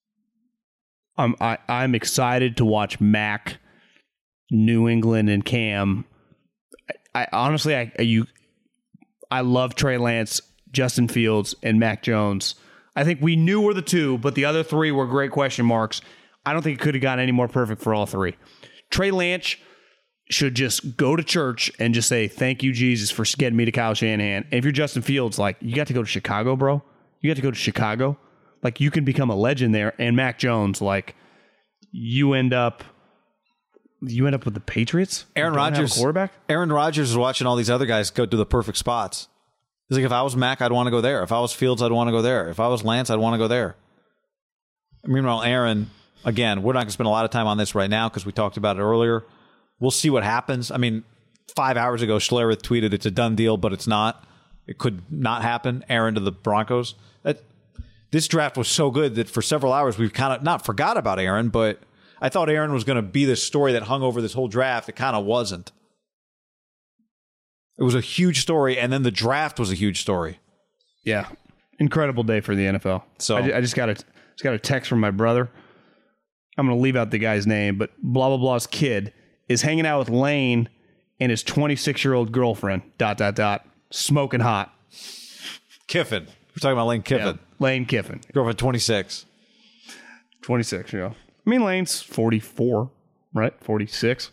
I'm excited to watch Mac, New England, and Cam. I honestly, I love Trey Lance, Justin Fields, and Mac Jones. I think we knew were the two, but the other three were great question marks. I don't think it could have gotten any more perfect for all three. Trey Lance should just go to church and just say, thank you, Jesus, for getting me to Kyle Shanahan. And if you're Justin Fields, like, you got to go to Chicago, bro. You got to go to Chicago. Like, you can become a legend there. And Mac Jones, like, you end up with the Patriots? Aaron Rodgers, quarterback? Aaron Rodgers is watching all these other guys go to the perfect spots. He's like, if I was Mac, I'd want to go there. If I was Fields, I'd want to go there. If I was Lance, I'd want to go there. Meanwhile, Aaron, again, we're not going to spend a lot of time on this right now because we talked about it earlier. We'll see what happens. I mean, 5 hours ago, Schlereth tweeted it's a done deal, but it's not. It could not happen. Aaron to the Broncos. This draft was so good that for several hours we've kind of not forgot about Aaron, but I thought Aaron was going to be the story that hung over this whole draft. It kind of wasn't. It was a huge story, and then the draft was a huge story. Yeah, incredible day for the NFL. So I just got a text from my brother. I'm going to leave out the guy's name, but blah blah blah's kid is hanging out with Lane and his 26-year-old girlfriend. ... Smoking hot. Kiffin. We're talking about Lane Kiffin. Yeah, Lane Kiffin. Girlfriend 26. 26. Yeah. I mean, Lane's 44, right? 46.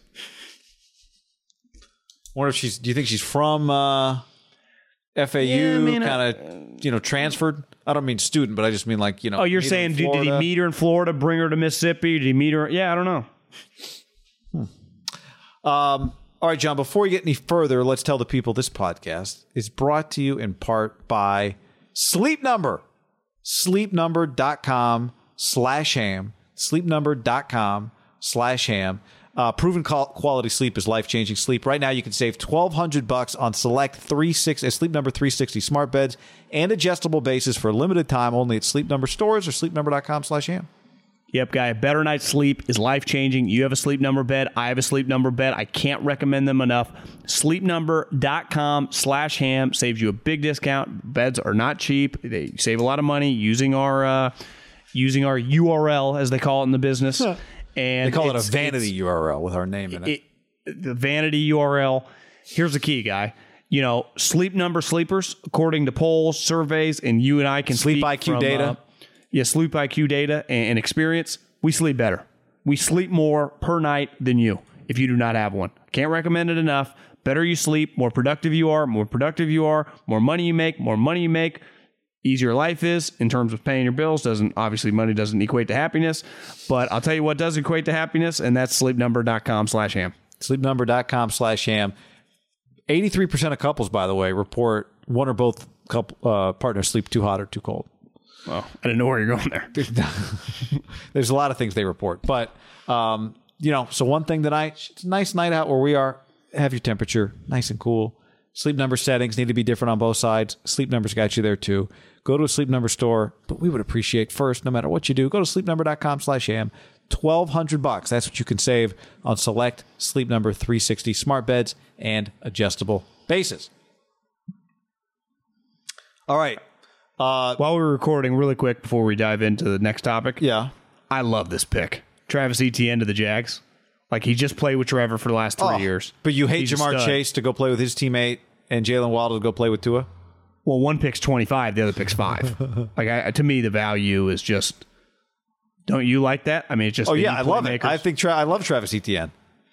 Wonder if she's. Do you think she's from FAU? Yeah, I mean, kind of, transferred. I don't mean student, but I just mean like, Oh, you're saying did he meet her in Florida, bring her to Mississippi? Did he meet her? Yeah, I don't know. All right, John. Before we get any further, let's tell the people this podcast is brought to you in part by Sleep Number. SleepNumber.com/ham. SleepNumber.com/ham. Proven quality sleep is life-changing sleep. Right now, you can save $1,200 on select Sleep Number 360 smart beds and adjustable bases for a limited time only at Sleep Number stores or SleepNumber.com/ham. Yep, guy. A better night's sleep is life-changing. You have a Sleep Number bed. I have a Sleep Number bed. I can't recommend them enough. SleepNumber.com/ham saves you a big discount. Beds are not cheap. They save a lot of money using our URL, as they call it in the business. And they call it a vanity URL with our name in it. The vanity URL. Here's the key, guy. Sleep Number sleepers, according to polls, surveys, and you and I can Sleep speak IQ from, data. Sleep IQ data and experience. We sleep better. We sleep more per night than you if you do not have one. Can't recommend it enough. Better you sleep, more productive you are, more money you make, easier life is in terms of paying your bills. Money doesn't equate to happiness, but I'll tell you what does equate to happiness, and that's sleepnumber.com/ham. Sleepnumber.com/ham. 83% of couples, by the way, report one or both partners sleep too hot or too cold. Well, I didn't know where you're going there. There's a lot of things they report, but so one thing tonight, it's a nice night out where we are. Have your temperature nice and cool. Sleep Number settings need to be different on both sides. Sleep Number's got you there too. Go to a Sleep Number store, but we would appreciate first, no matter what you do, go to sleepnumber.com/ham. $1,200. That's what you can save on select Sleep Number 360 smart beds and adjustable bases. All right. While we're recording, really quick before we dive into the next topic, Yeah. I love this pick. Travis Etienne to the Jags. Like, he just played with Trevor for the last 3 years. But you hate He's a Jamar stud. Chase to go play with his teammate and Jalen Waddle to go play with Tua? Well, one pick's 25, the other pick's 5. To me, the value is just. Don't you like that? I mean, it's just. I love it. I think I love Travis Etienne.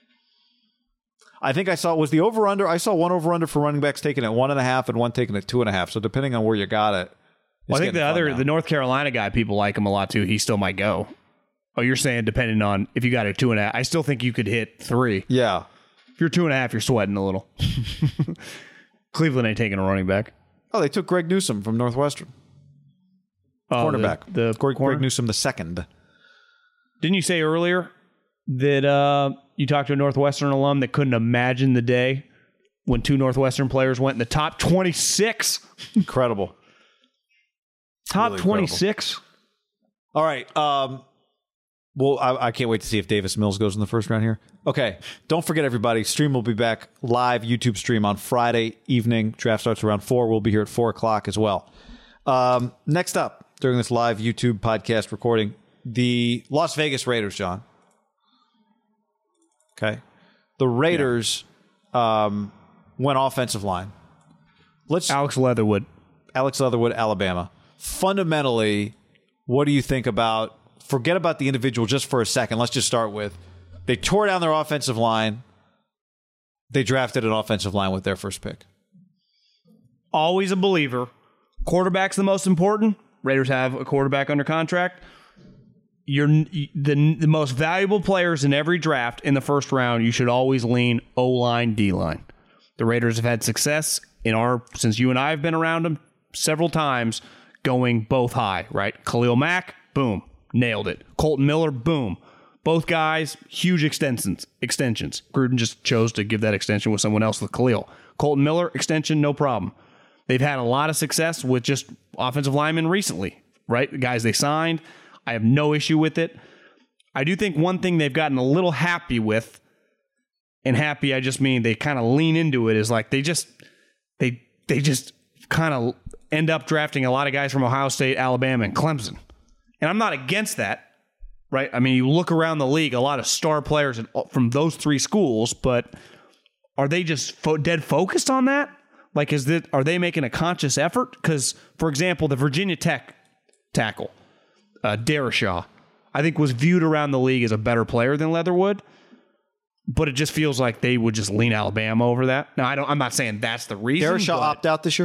I think I saw was the over/under. I saw one over/under for running backs taken at 1.5 and one taken at 2.5. So depending on where you got it. Well, I think the North Carolina guy, people like him a lot too. He still might go. Oh, you're saying depending on if you got a 2.5. I still think you could hit 3. Yeah. If you're 2.5, you're sweating a little. Cleveland ain't taking a running back. Oh, they took Greg Newsome from Northwestern. Cornerback. Greg Newsome the second. Didn't you say earlier that you talked to a Northwestern alum that couldn't imagine the day when 2 Northwestern players went in the top 26? Incredible. Top Really 26? All right. Well, I can't wait to see if Davis Mills goes in the first round here. Okay. Don't forget, everybody. Stream will be back live YouTube stream on Friday evening. Draft starts around 4. We'll be here at 4 o'clock as well. Next up, during this live YouTube podcast recording, the Las Vegas Raiders, John. Okay. The Raiders went offensive line. Alex Leatherwood, Alabama. Fundamentally, what do you think about, forget about the individual just for a second. Let's just start with, they tore down their offensive line. They drafted an offensive line with their first pick. always a believer. Quarterback's the most important. Raiders have a quarterback under contract. The most valuable players in every draft in the first round, you should always lean O-line, D-line. The Raiders have had success since you and I have been around him several times, going both high, right? Khalil Mack, boom, nailed it. Colton Miller, boom. Both guys, huge extensions. Gruden just chose to give that extension with someone else with Khalil. Colton Miller, extension, no problem. They've had a lot of success with just offensive linemen recently, right? The guys they signed, I have no issue with it. I do think one thing they've gotten a little happy with, and happy I just mean they kind of lean into it, is like they just kind of end up drafting a lot of guys from Ohio State, Alabama, and Clemson. And I'm not against that. Right, I mean, you look around the league, a lot of star players from those three schools, but are they just dead focused on that? Like, are they making a conscious effort? Because, for example, the Virginia Tech tackle, Darashaw, I think was viewed around the league as a better player than Leatherwood, but it just feels like they would just lean Alabama over that. Now, I'm not saying that's the reason. Darashaw opt out this year?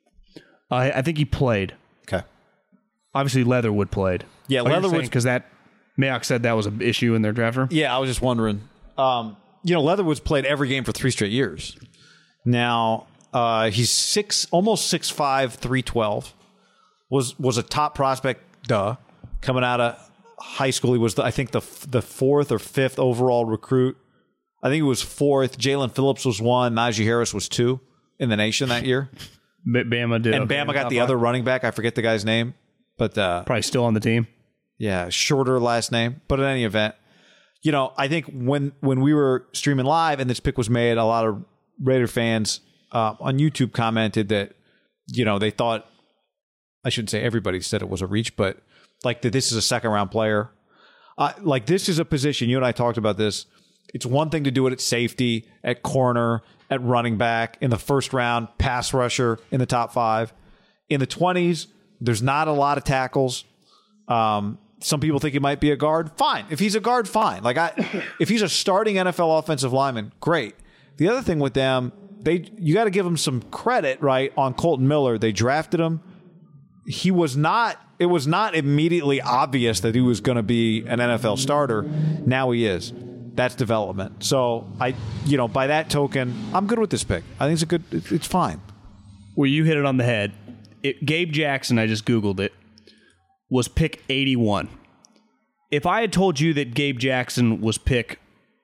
I think he played. Okay. Obviously, Leatherwood played. Yeah, Leatherwood, because Mayock said that was an issue in their draft room. Yeah, I was just wondering. Leatherwood's played every game for 3 straight years. Now, he's almost 6'5", 312. Was a top prospect, coming out of high school. He was, the 4th or 5th overall recruit. I think he was 4th. Jalen Phillips was 1. Najee Harris was 2 in the nation that year. Bama did. And Bama got the other running back. I forget the guy's name. But probably still on the team. Yeah, shorter last name. But in any event, I think when we were streaming live and this pick was made, a lot of Raider fans on YouTube commented that, they thought, I shouldn't say everybody said it was a reach, but like that this is a second-round player. Like this is a position, you and I talked about this. It's one thing to do it at safety, at corner, at running back, in the first round, pass rusher in the top 5. In the 20s, there's not a lot of tackles. Some people think he might be a guard. Fine. If he's a guard, fine. If he's a starting NFL offensive lineman, great. The other thing with them, you got to give them some credit, right? On Colton Miller, they drafted him. It was not immediately obvious that he was going to be an NFL starter. Now he is. That's development. So by that token, I'm good with this pick. I think it's fine. Well, you hit it on the head. Gabe Jackson, I just Googled it, was pick 81. If I had told you that Gabe Jackson was pick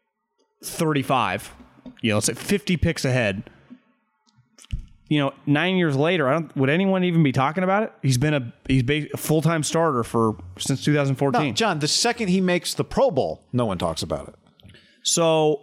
35, let's say 50 picks ahead, 9 years later, would anyone even be talking about it? He's been a full-time starter since 2014. No, John, the second he makes the Pro Bowl, no one talks about it. So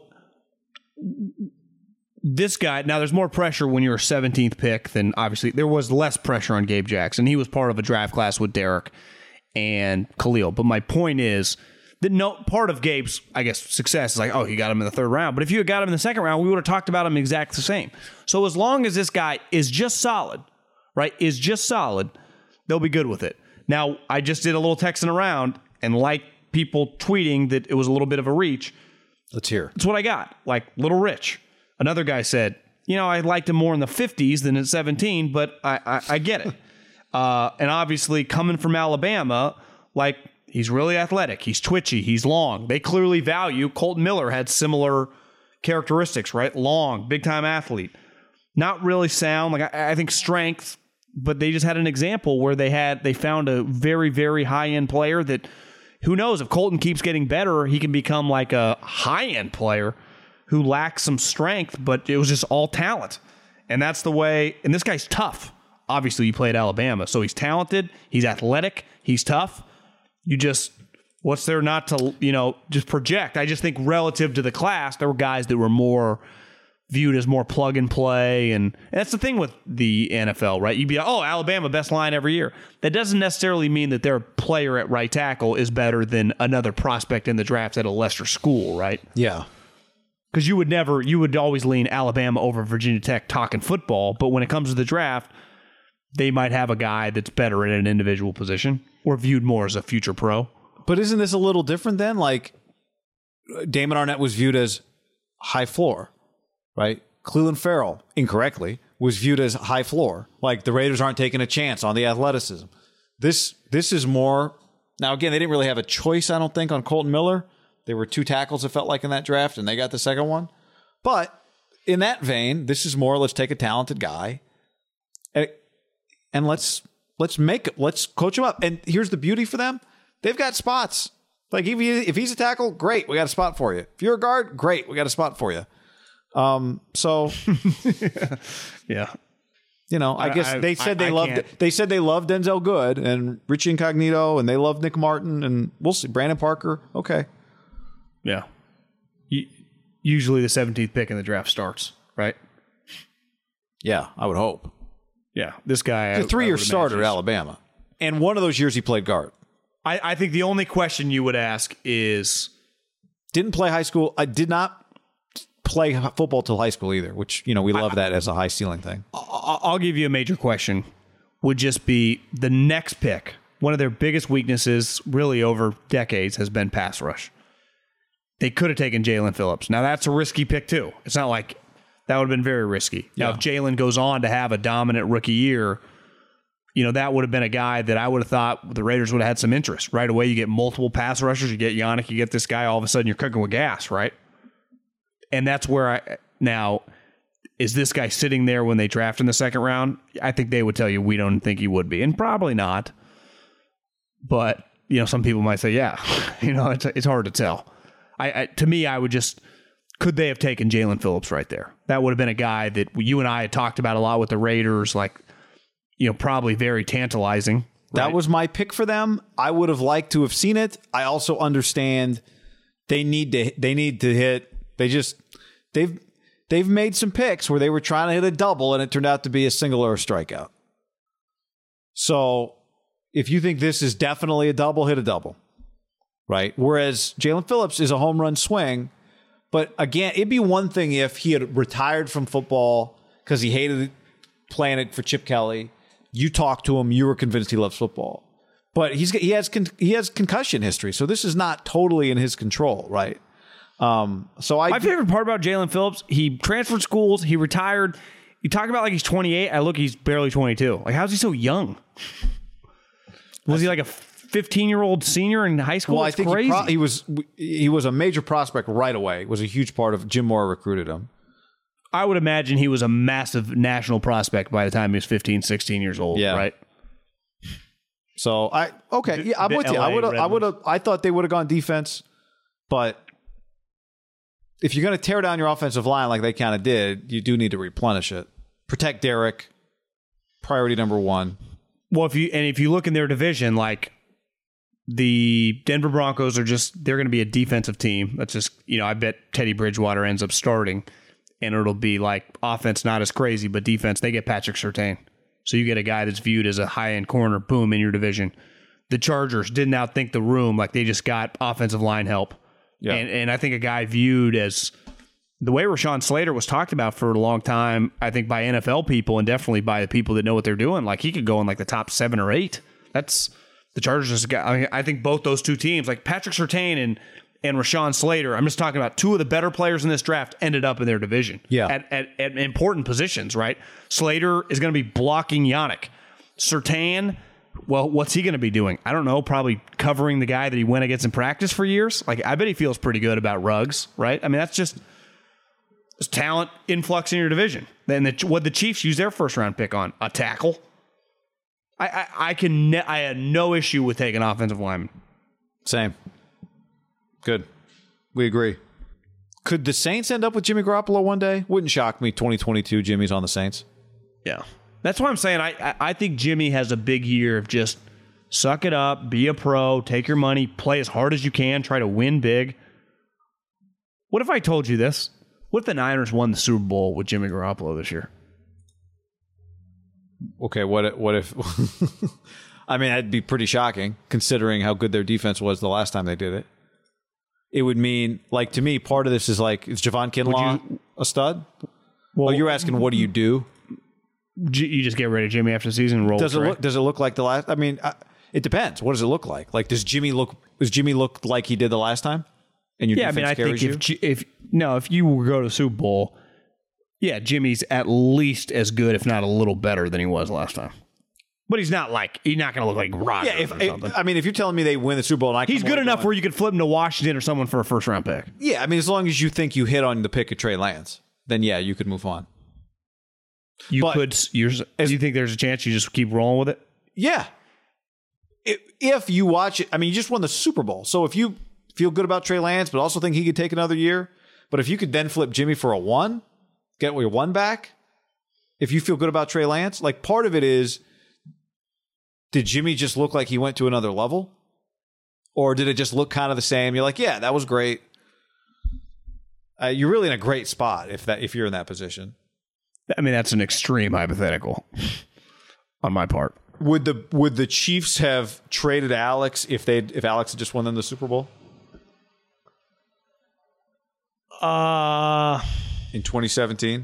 this guy, now there's more pressure when you're a 17th pick than obviously there was less pressure on Gabe Jackson. He was part of a draft class with Derek and Khalil. But my point is that part of Gabe's, I guess, success is like, oh, he got him in the 3rd round. But if you had got him in the 2nd round, we would have talked about him exactly the same. So as long as this guy is just solid, right, they'll be good with it. Now, I just did a little texting around and like people tweeting that it was a little bit of a reach. Let's hear. That's what I got, like Little Rich. Another guy said, I liked him more in the 50s than at 17, but I get it. And obviously, coming from Alabama, like, he's really athletic. He's twitchy. He's long. They clearly value. Colton Miller had similar characteristics, right? Long, big-time athlete. Not really sound. Like, I think strength, but they just had an example where they found a very, very high-end player that, who knows, if Colton keeps getting better, he can become like a high-end player who lacks some strength, but it was just all talent. And that's the way, and this guy's tough. Obviously, he played Alabama, so he's talented, he's athletic, he's tough. What's there not to, just project? I just think relative to the class, there were guys that were more viewed as more plug and play. And that's the thing with the NFL, right? You'd be like, oh, Alabama, best line every year. That doesn't necessarily mean that their player at right tackle is better than another prospect in the draft at a lesser school, right? Yeah. Because you would always lean Alabama over Virginia Tech talking football, but when it comes to the draft, they might have a guy that's better at an individual position or viewed more as a future pro. But isn't this a little different then? Like, Damon Arnett was viewed as high floor, right? Cleveland Farrell, incorrectly, was viewed as high floor. Like, the Raiders aren't taking a chance on the athleticism. This is more... Now, again, they didn't really have a choice, I don't think, on Colton Miller. There were 2 tackles, it felt like, in that draft, and they got the second one. But in that vein, this is more, let's take a talented guy and let's coach him up. And here's the beauty for them. They've got spots. Like if he's a tackle, great. We got a spot for you. If you're a guard, great. We got a spot for you. So yeah. You know, I guess they said they loved Denzel Good and Richie Incognito, and they loved Nick Martin, and we'll see Brandon Parker. Okay, yeah. Usually the 17th pick in the draft starts, right? Yeah, I would hope. Yeah, this guy, he's a 3-year starter at Alabama, and one of those years he played guard. I think the only question you would ask is, didn't play high school. I did not play football till high school either, which, you know, we love that as a high ceiling thing. I'll give you a major question. Would just be the next pick. One of their biggest weaknesses really over decades has been pass rush. They could have taken Jalen Phillips. Now that's a risky pick too. It's not like that would have been very risky. Yeah. Now if Jalen goes on to have a dominant rookie year, you know, that would have been a guy that I would have thought the Raiders would have had some interest. Right away you get multiple pass rushers, you get Yannick, you get this guy, all of a sudden you're cooking with gas, right? And that's where now, is this guy sitting there when they draft in the second round? I think they would tell you we don't think he would be, and probably not. But, you know, some people might say, yeah, you know, it's hard to tell. To me, I would just, could they have taken Jalen Phillips right there? That would have been a guy that you and I had talked about a lot with the Raiders, like, you know, probably very tantalizing. Right? That was my pick for them. I would have liked to have seen it. I also understand they need to hit. They've made some picks where they were trying to hit a double and it turned out to be a single or a strikeout. So if you think this is definitely a double, hit a double, right? Whereas Jalen Phillips is a home run swing. But again, it'd be one thing if he had retired from football because he hated playing it for Chip Kelly. You talked to him, you were convinced he loves football. But he has concussion history, so this is not totally in his control, right? My favorite part about Jalen Phillips, he transferred schools, he retired. You talk about like he's 28. He's barely 22. Like, how's he so young? Was he like a 15-year-old senior in high school? Well, That's I think crazy. he was a major prospect right away. It was a huge part of Jim Moore recruited him. I would imagine he was a massive national prospect by the time he was 15, 16 years old, right? So I'm with you. I thought they would have gone defense, but if you're going to tear down your offensive line like they kind of did, you do need to replenish it. Protect Derek. Priority number one. Well, if you look in their division, like the Denver Broncos they're going to be a defensive team. That's just, you know, I bet Teddy Bridgewater ends up starting and it'll be like offense not as crazy, but defense, they get Patrick Surtain. So you get a guy that's viewed as a high-end corner, boom, in your division. The Chargers didn't outthink the room, like they just got offensive line help. Yeah. And I think a guy viewed as the way Rashawn Slater was talked about for a long time, I think by NFL people and definitely by the people that know what they're doing, like he could go in like the top 7 or 8. That's the Chargers. I think both those two teams, like Patrick Surtain and Rashawn Slater, I'm just talking about two of the better players in this draft ended up in their division. Yeah. At important positions, right? Slater is going to be blocking Yannick. Surtain, well, what's he going to be doing? I don't know. Probably covering the guy that he went against in practice for years. Like, I bet he feels pretty good about Ruggs, right? I mean, that's just talent influx in your division. Then what the Chiefs use their first round pick on? A tackle. I had no issue with taking offensive linemen. Same. Good. We agree. Could the Saints end up with Jimmy Garoppolo one day? Wouldn't shock me. 2022, Jimmy's on the Saints. Yeah. That's why I'm saying I think Jimmy has a big year of just suck it up, be a pro, take your money, play as hard as you can, try to win big. What if I told you this? What if the Niners won the Super Bowl with Jimmy Garoppolo this year? Okay, what if I mean, that'd be pretty shocking considering how good their defense was the last time they did it. It would mean, like, to me, part of this is like, is Javon Kinlaw a stud? Well, you're asking, what do you do? You just get rid of Jimmy after the season and roll. Does it look like the last? I mean, it depends. What does it look like? Like, does Jimmy look like he did the last time? And your defense I carries think if you were to go to the Super Bowl, yeah, Jimmy's at least as good, if not a little better than he was last time. But he's not going to look like Rodgers or something. I mean, if you're telling me they win the Super Bowl, and he's good enough where you could flip him to Washington or someone for a first round pick. Yeah, I mean, as long as you think you hit on the pick of Trey Lance, then yeah, you could move on. You think there's a chance you just keep rolling with it? Yeah. If you watch it, I mean, you just won the Super Bowl. So if you feel good about Trey Lance, but also think he could take another year, but if you could then flip Jimmy for a 1, get your 1 back, if you feel good about Trey Lance, like part of it is, did Jimmy just look like he went to another level? Or did it just look kind of the same? You're like, yeah, that was great. You're really in a great spot if you're in that position. I mean, that's an extreme hypothetical on my part. Would the Chiefs have traded Alex if Alex had just won them the Super Bowl? In 2017?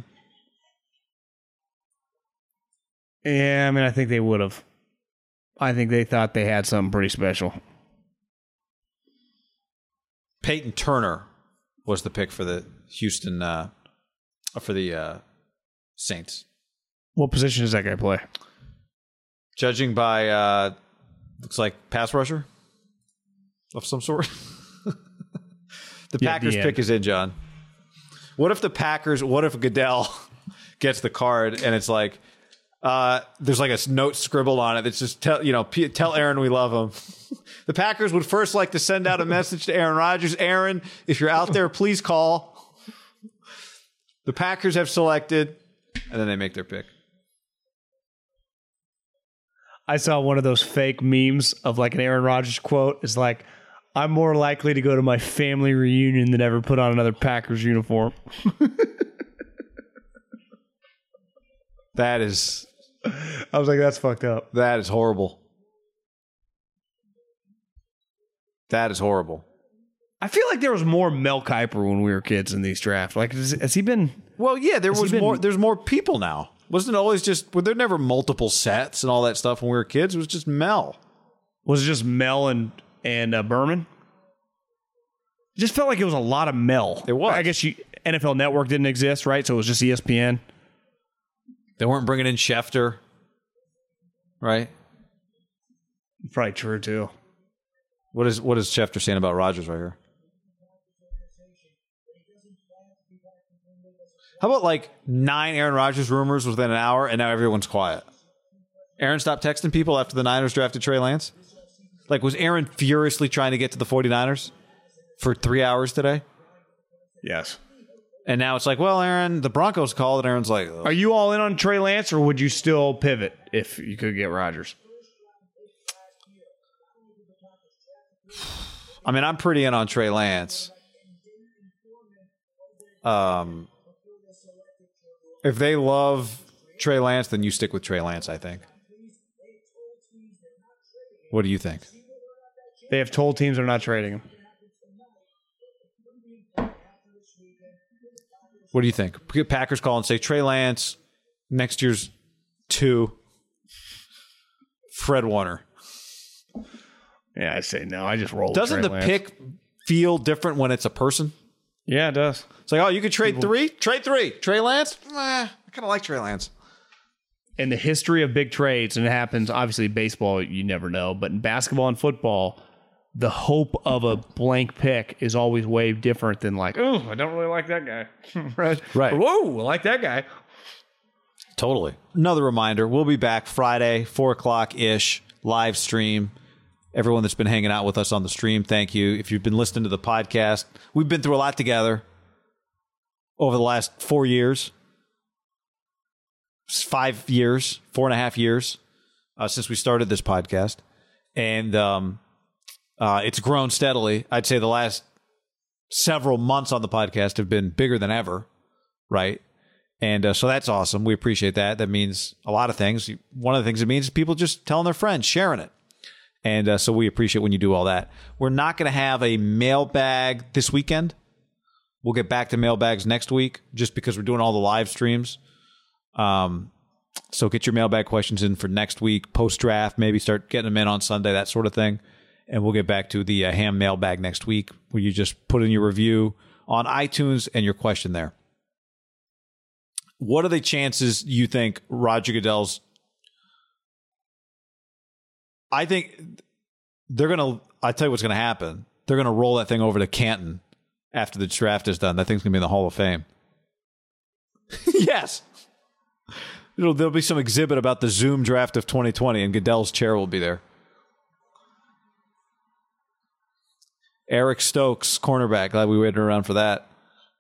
Yeah, I mean, I think they would have. I think they thought they had something pretty special. Peyton Turner was the pick for the Houston, for the Saints. What position does that guy play? Judging by, looks like pass rusher of some sort. The Packers pick is in, John. What if Goodell gets the card and it's like, there's like a note scribbled on it that's just tell Aaron we love him. The Packers would first like to send out a message to Aaron Rodgers. Aaron, if you're out there, please call. The Packers have selected, and then they make their pick. I saw one of those fake memes of like an Aaron Rodgers quote. It's like, I'm more likely to go to my family reunion than ever put on another Packers uniform. That is... I was like, that's fucked up. That is horrible. That is horrible. I feel like there was more Mel Kiper when we were kids in these drafts. Like, has he been... Well, yeah, there's more people now. Wasn't it always just... Were there never multiple sets and all that stuff when we were kids? It was just Mel. Was it just Mel and Berman? It just felt like it was a lot of Mel. It was. I guess NFL Network didn't exist, right? So it was just ESPN. They weren't bringing in Schefter, right? Probably true, too. What is Schefter saying about Rodgers right here? How about like 9 Aaron Rodgers rumors within an hour, and now everyone's quiet? Aaron stopped texting people after the Niners drafted Trey Lance? Like, was Aaron furiously trying to get to the 49ers for 3 hours today? Yes. And now it's like, well, Aaron, the Broncos called, and Aaron's like... Are you all in on Trey Lance, or would you still pivot if you could get Rodgers? I mean, I'm pretty in on Trey Lance. If they love Trey Lance, then you stick with Trey Lance, I think. What do you think? They have told teams they're not trading him. What do you think? Packers call and say, Trey Lance, next year's 2, Fred Warner. Yeah, I say no. I just roll. Doesn't the pick feel different when it's a person? Yeah, it does. It's like, oh, you could trade 3? Trade 3. Trey Lance? I kind of like Trey Lance. In the history of big trades, and it happens, obviously, baseball, you never know, but in basketball and football, the hope of a blank pick is always way different than like, oh, I don't really like that guy. Right. Or, whoa, I like that guy. Totally. Another reminder, we'll be back Friday, 4 o'clock-ish, live stream. Everyone that's been hanging out with us on the stream, thank you. If you've been listening to the podcast, we've been through a lot together over the last 4 years. 5 years, 4.5 years since we started this podcast. And it's grown steadily. I'd say the last several months on the podcast have been bigger than ever, right? And so that's awesome. We appreciate that. That means a lot of things. One of the things it means is people just telling their friends, sharing it. And so we appreciate when you do all that. We're not going to have a mailbag this weekend. We'll get back to mailbags next week just because we're doing all the live streams. So get your mailbag questions in for next week, post-draft, maybe start getting them in on Sunday, that sort of thing. And we'll get back to the ham mailbag next week where you just put in your review on iTunes and your question there. What are the chances you think Roger Goodell's... I think they're going to... I tell you what's going to happen. They're going to roll that thing over to Canton after the draft is done. That thing's going to be in the Hall of Fame. Yes. There'll be some exhibit about the Zoom draft of 2020, and Goodell's chair will be there. Eric Stokes, cornerback. Glad we waited around for that.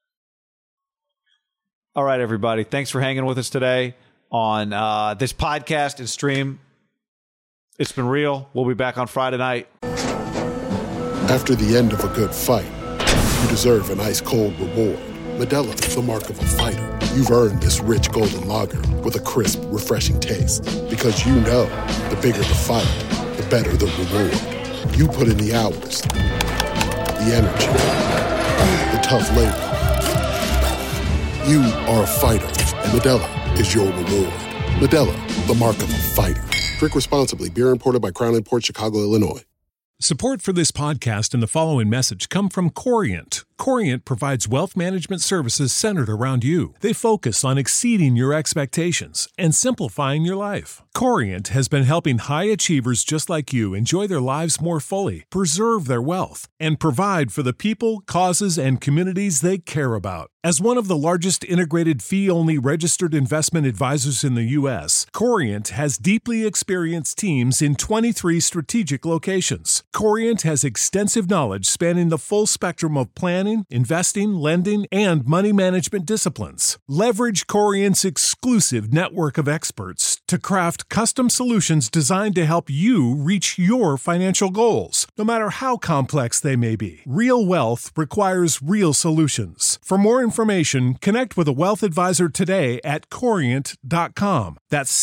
All right, everybody. Thanks for hanging with us today on this podcast and stream. It's been real. We'll be back on Friday night. After the end of a good fight, you deserve an ice-cold reward. Modelo, the mark of a fighter. You've earned this rich golden lager with a crisp, refreshing taste. Because you know, the bigger the fight, the better the reward. You put in the hours, the energy, the tough labor. You are a fighter, and Modelo is your reward. Modelo, the mark of a fighter. Drink responsibly. Beer imported by Crown Imports, Chicago, Illinois. Support for this podcast and the following message come from Corient. Corient provides wealth management services centered around you. They focus on exceeding your expectations and simplifying your life. Corient has been helping high achievers just like you enjoy their lives more fully, preserve their wealth, and provide for the people, causes, and communities they care about. As one of the largest integrated fee-only registered investment advisors in the U.S., Corient has deeply experienced teams in 23 strategic locations. Corient has extensive knowledge spanning the full spectrum of planning, investing, lending, and money management disciplines. Leverage Corient's exclusive network of experts to craft custom solutions designed to help you reach your financial goals, no matter how complex they may be. Real wealth requires real solutions. For more information, connect with a wealth advisor today at Corient.com. That's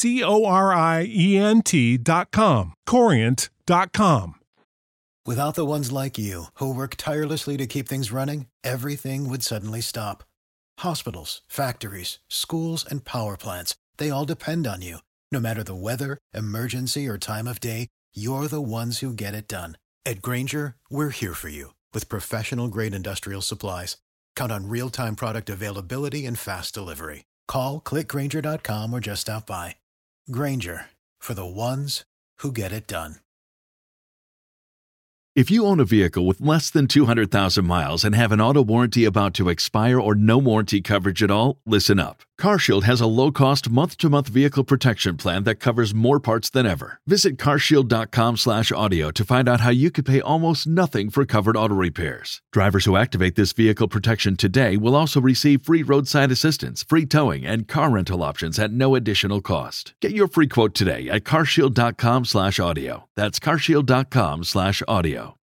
Corient.com. Corient.com. Without the ones like you, who work tirelessly to keep things running, everything would suddenly stop. Hospitals, factories, schools, and power plants, they all depend on you. No matter the weather, emergency, or time of day, you're the ones who get it done. At Grainger, we're here for you with professional-grade industrial supplies. Count on real-time product availability and fast delivery. Call, click Grainger.com, or just stop by. Grainger, for the ones who get it done. If you own a vehicle with less than 200,000 miles and have an auto warranty about to expire or no warranty coverage at all, listen up. CarShield has a low-cost month-to-month vehicle protection plan that covers more parts than ever. Visit carshield.com/audio to find out how you could pay almost nothing for covered auto repairs. Drivers who activate this vehicle protection today will also receive free roadside assistance, free towing, and car rental options at no additional cost. Get your free quote today at carshield.com/audio. That's carshield.com/audio.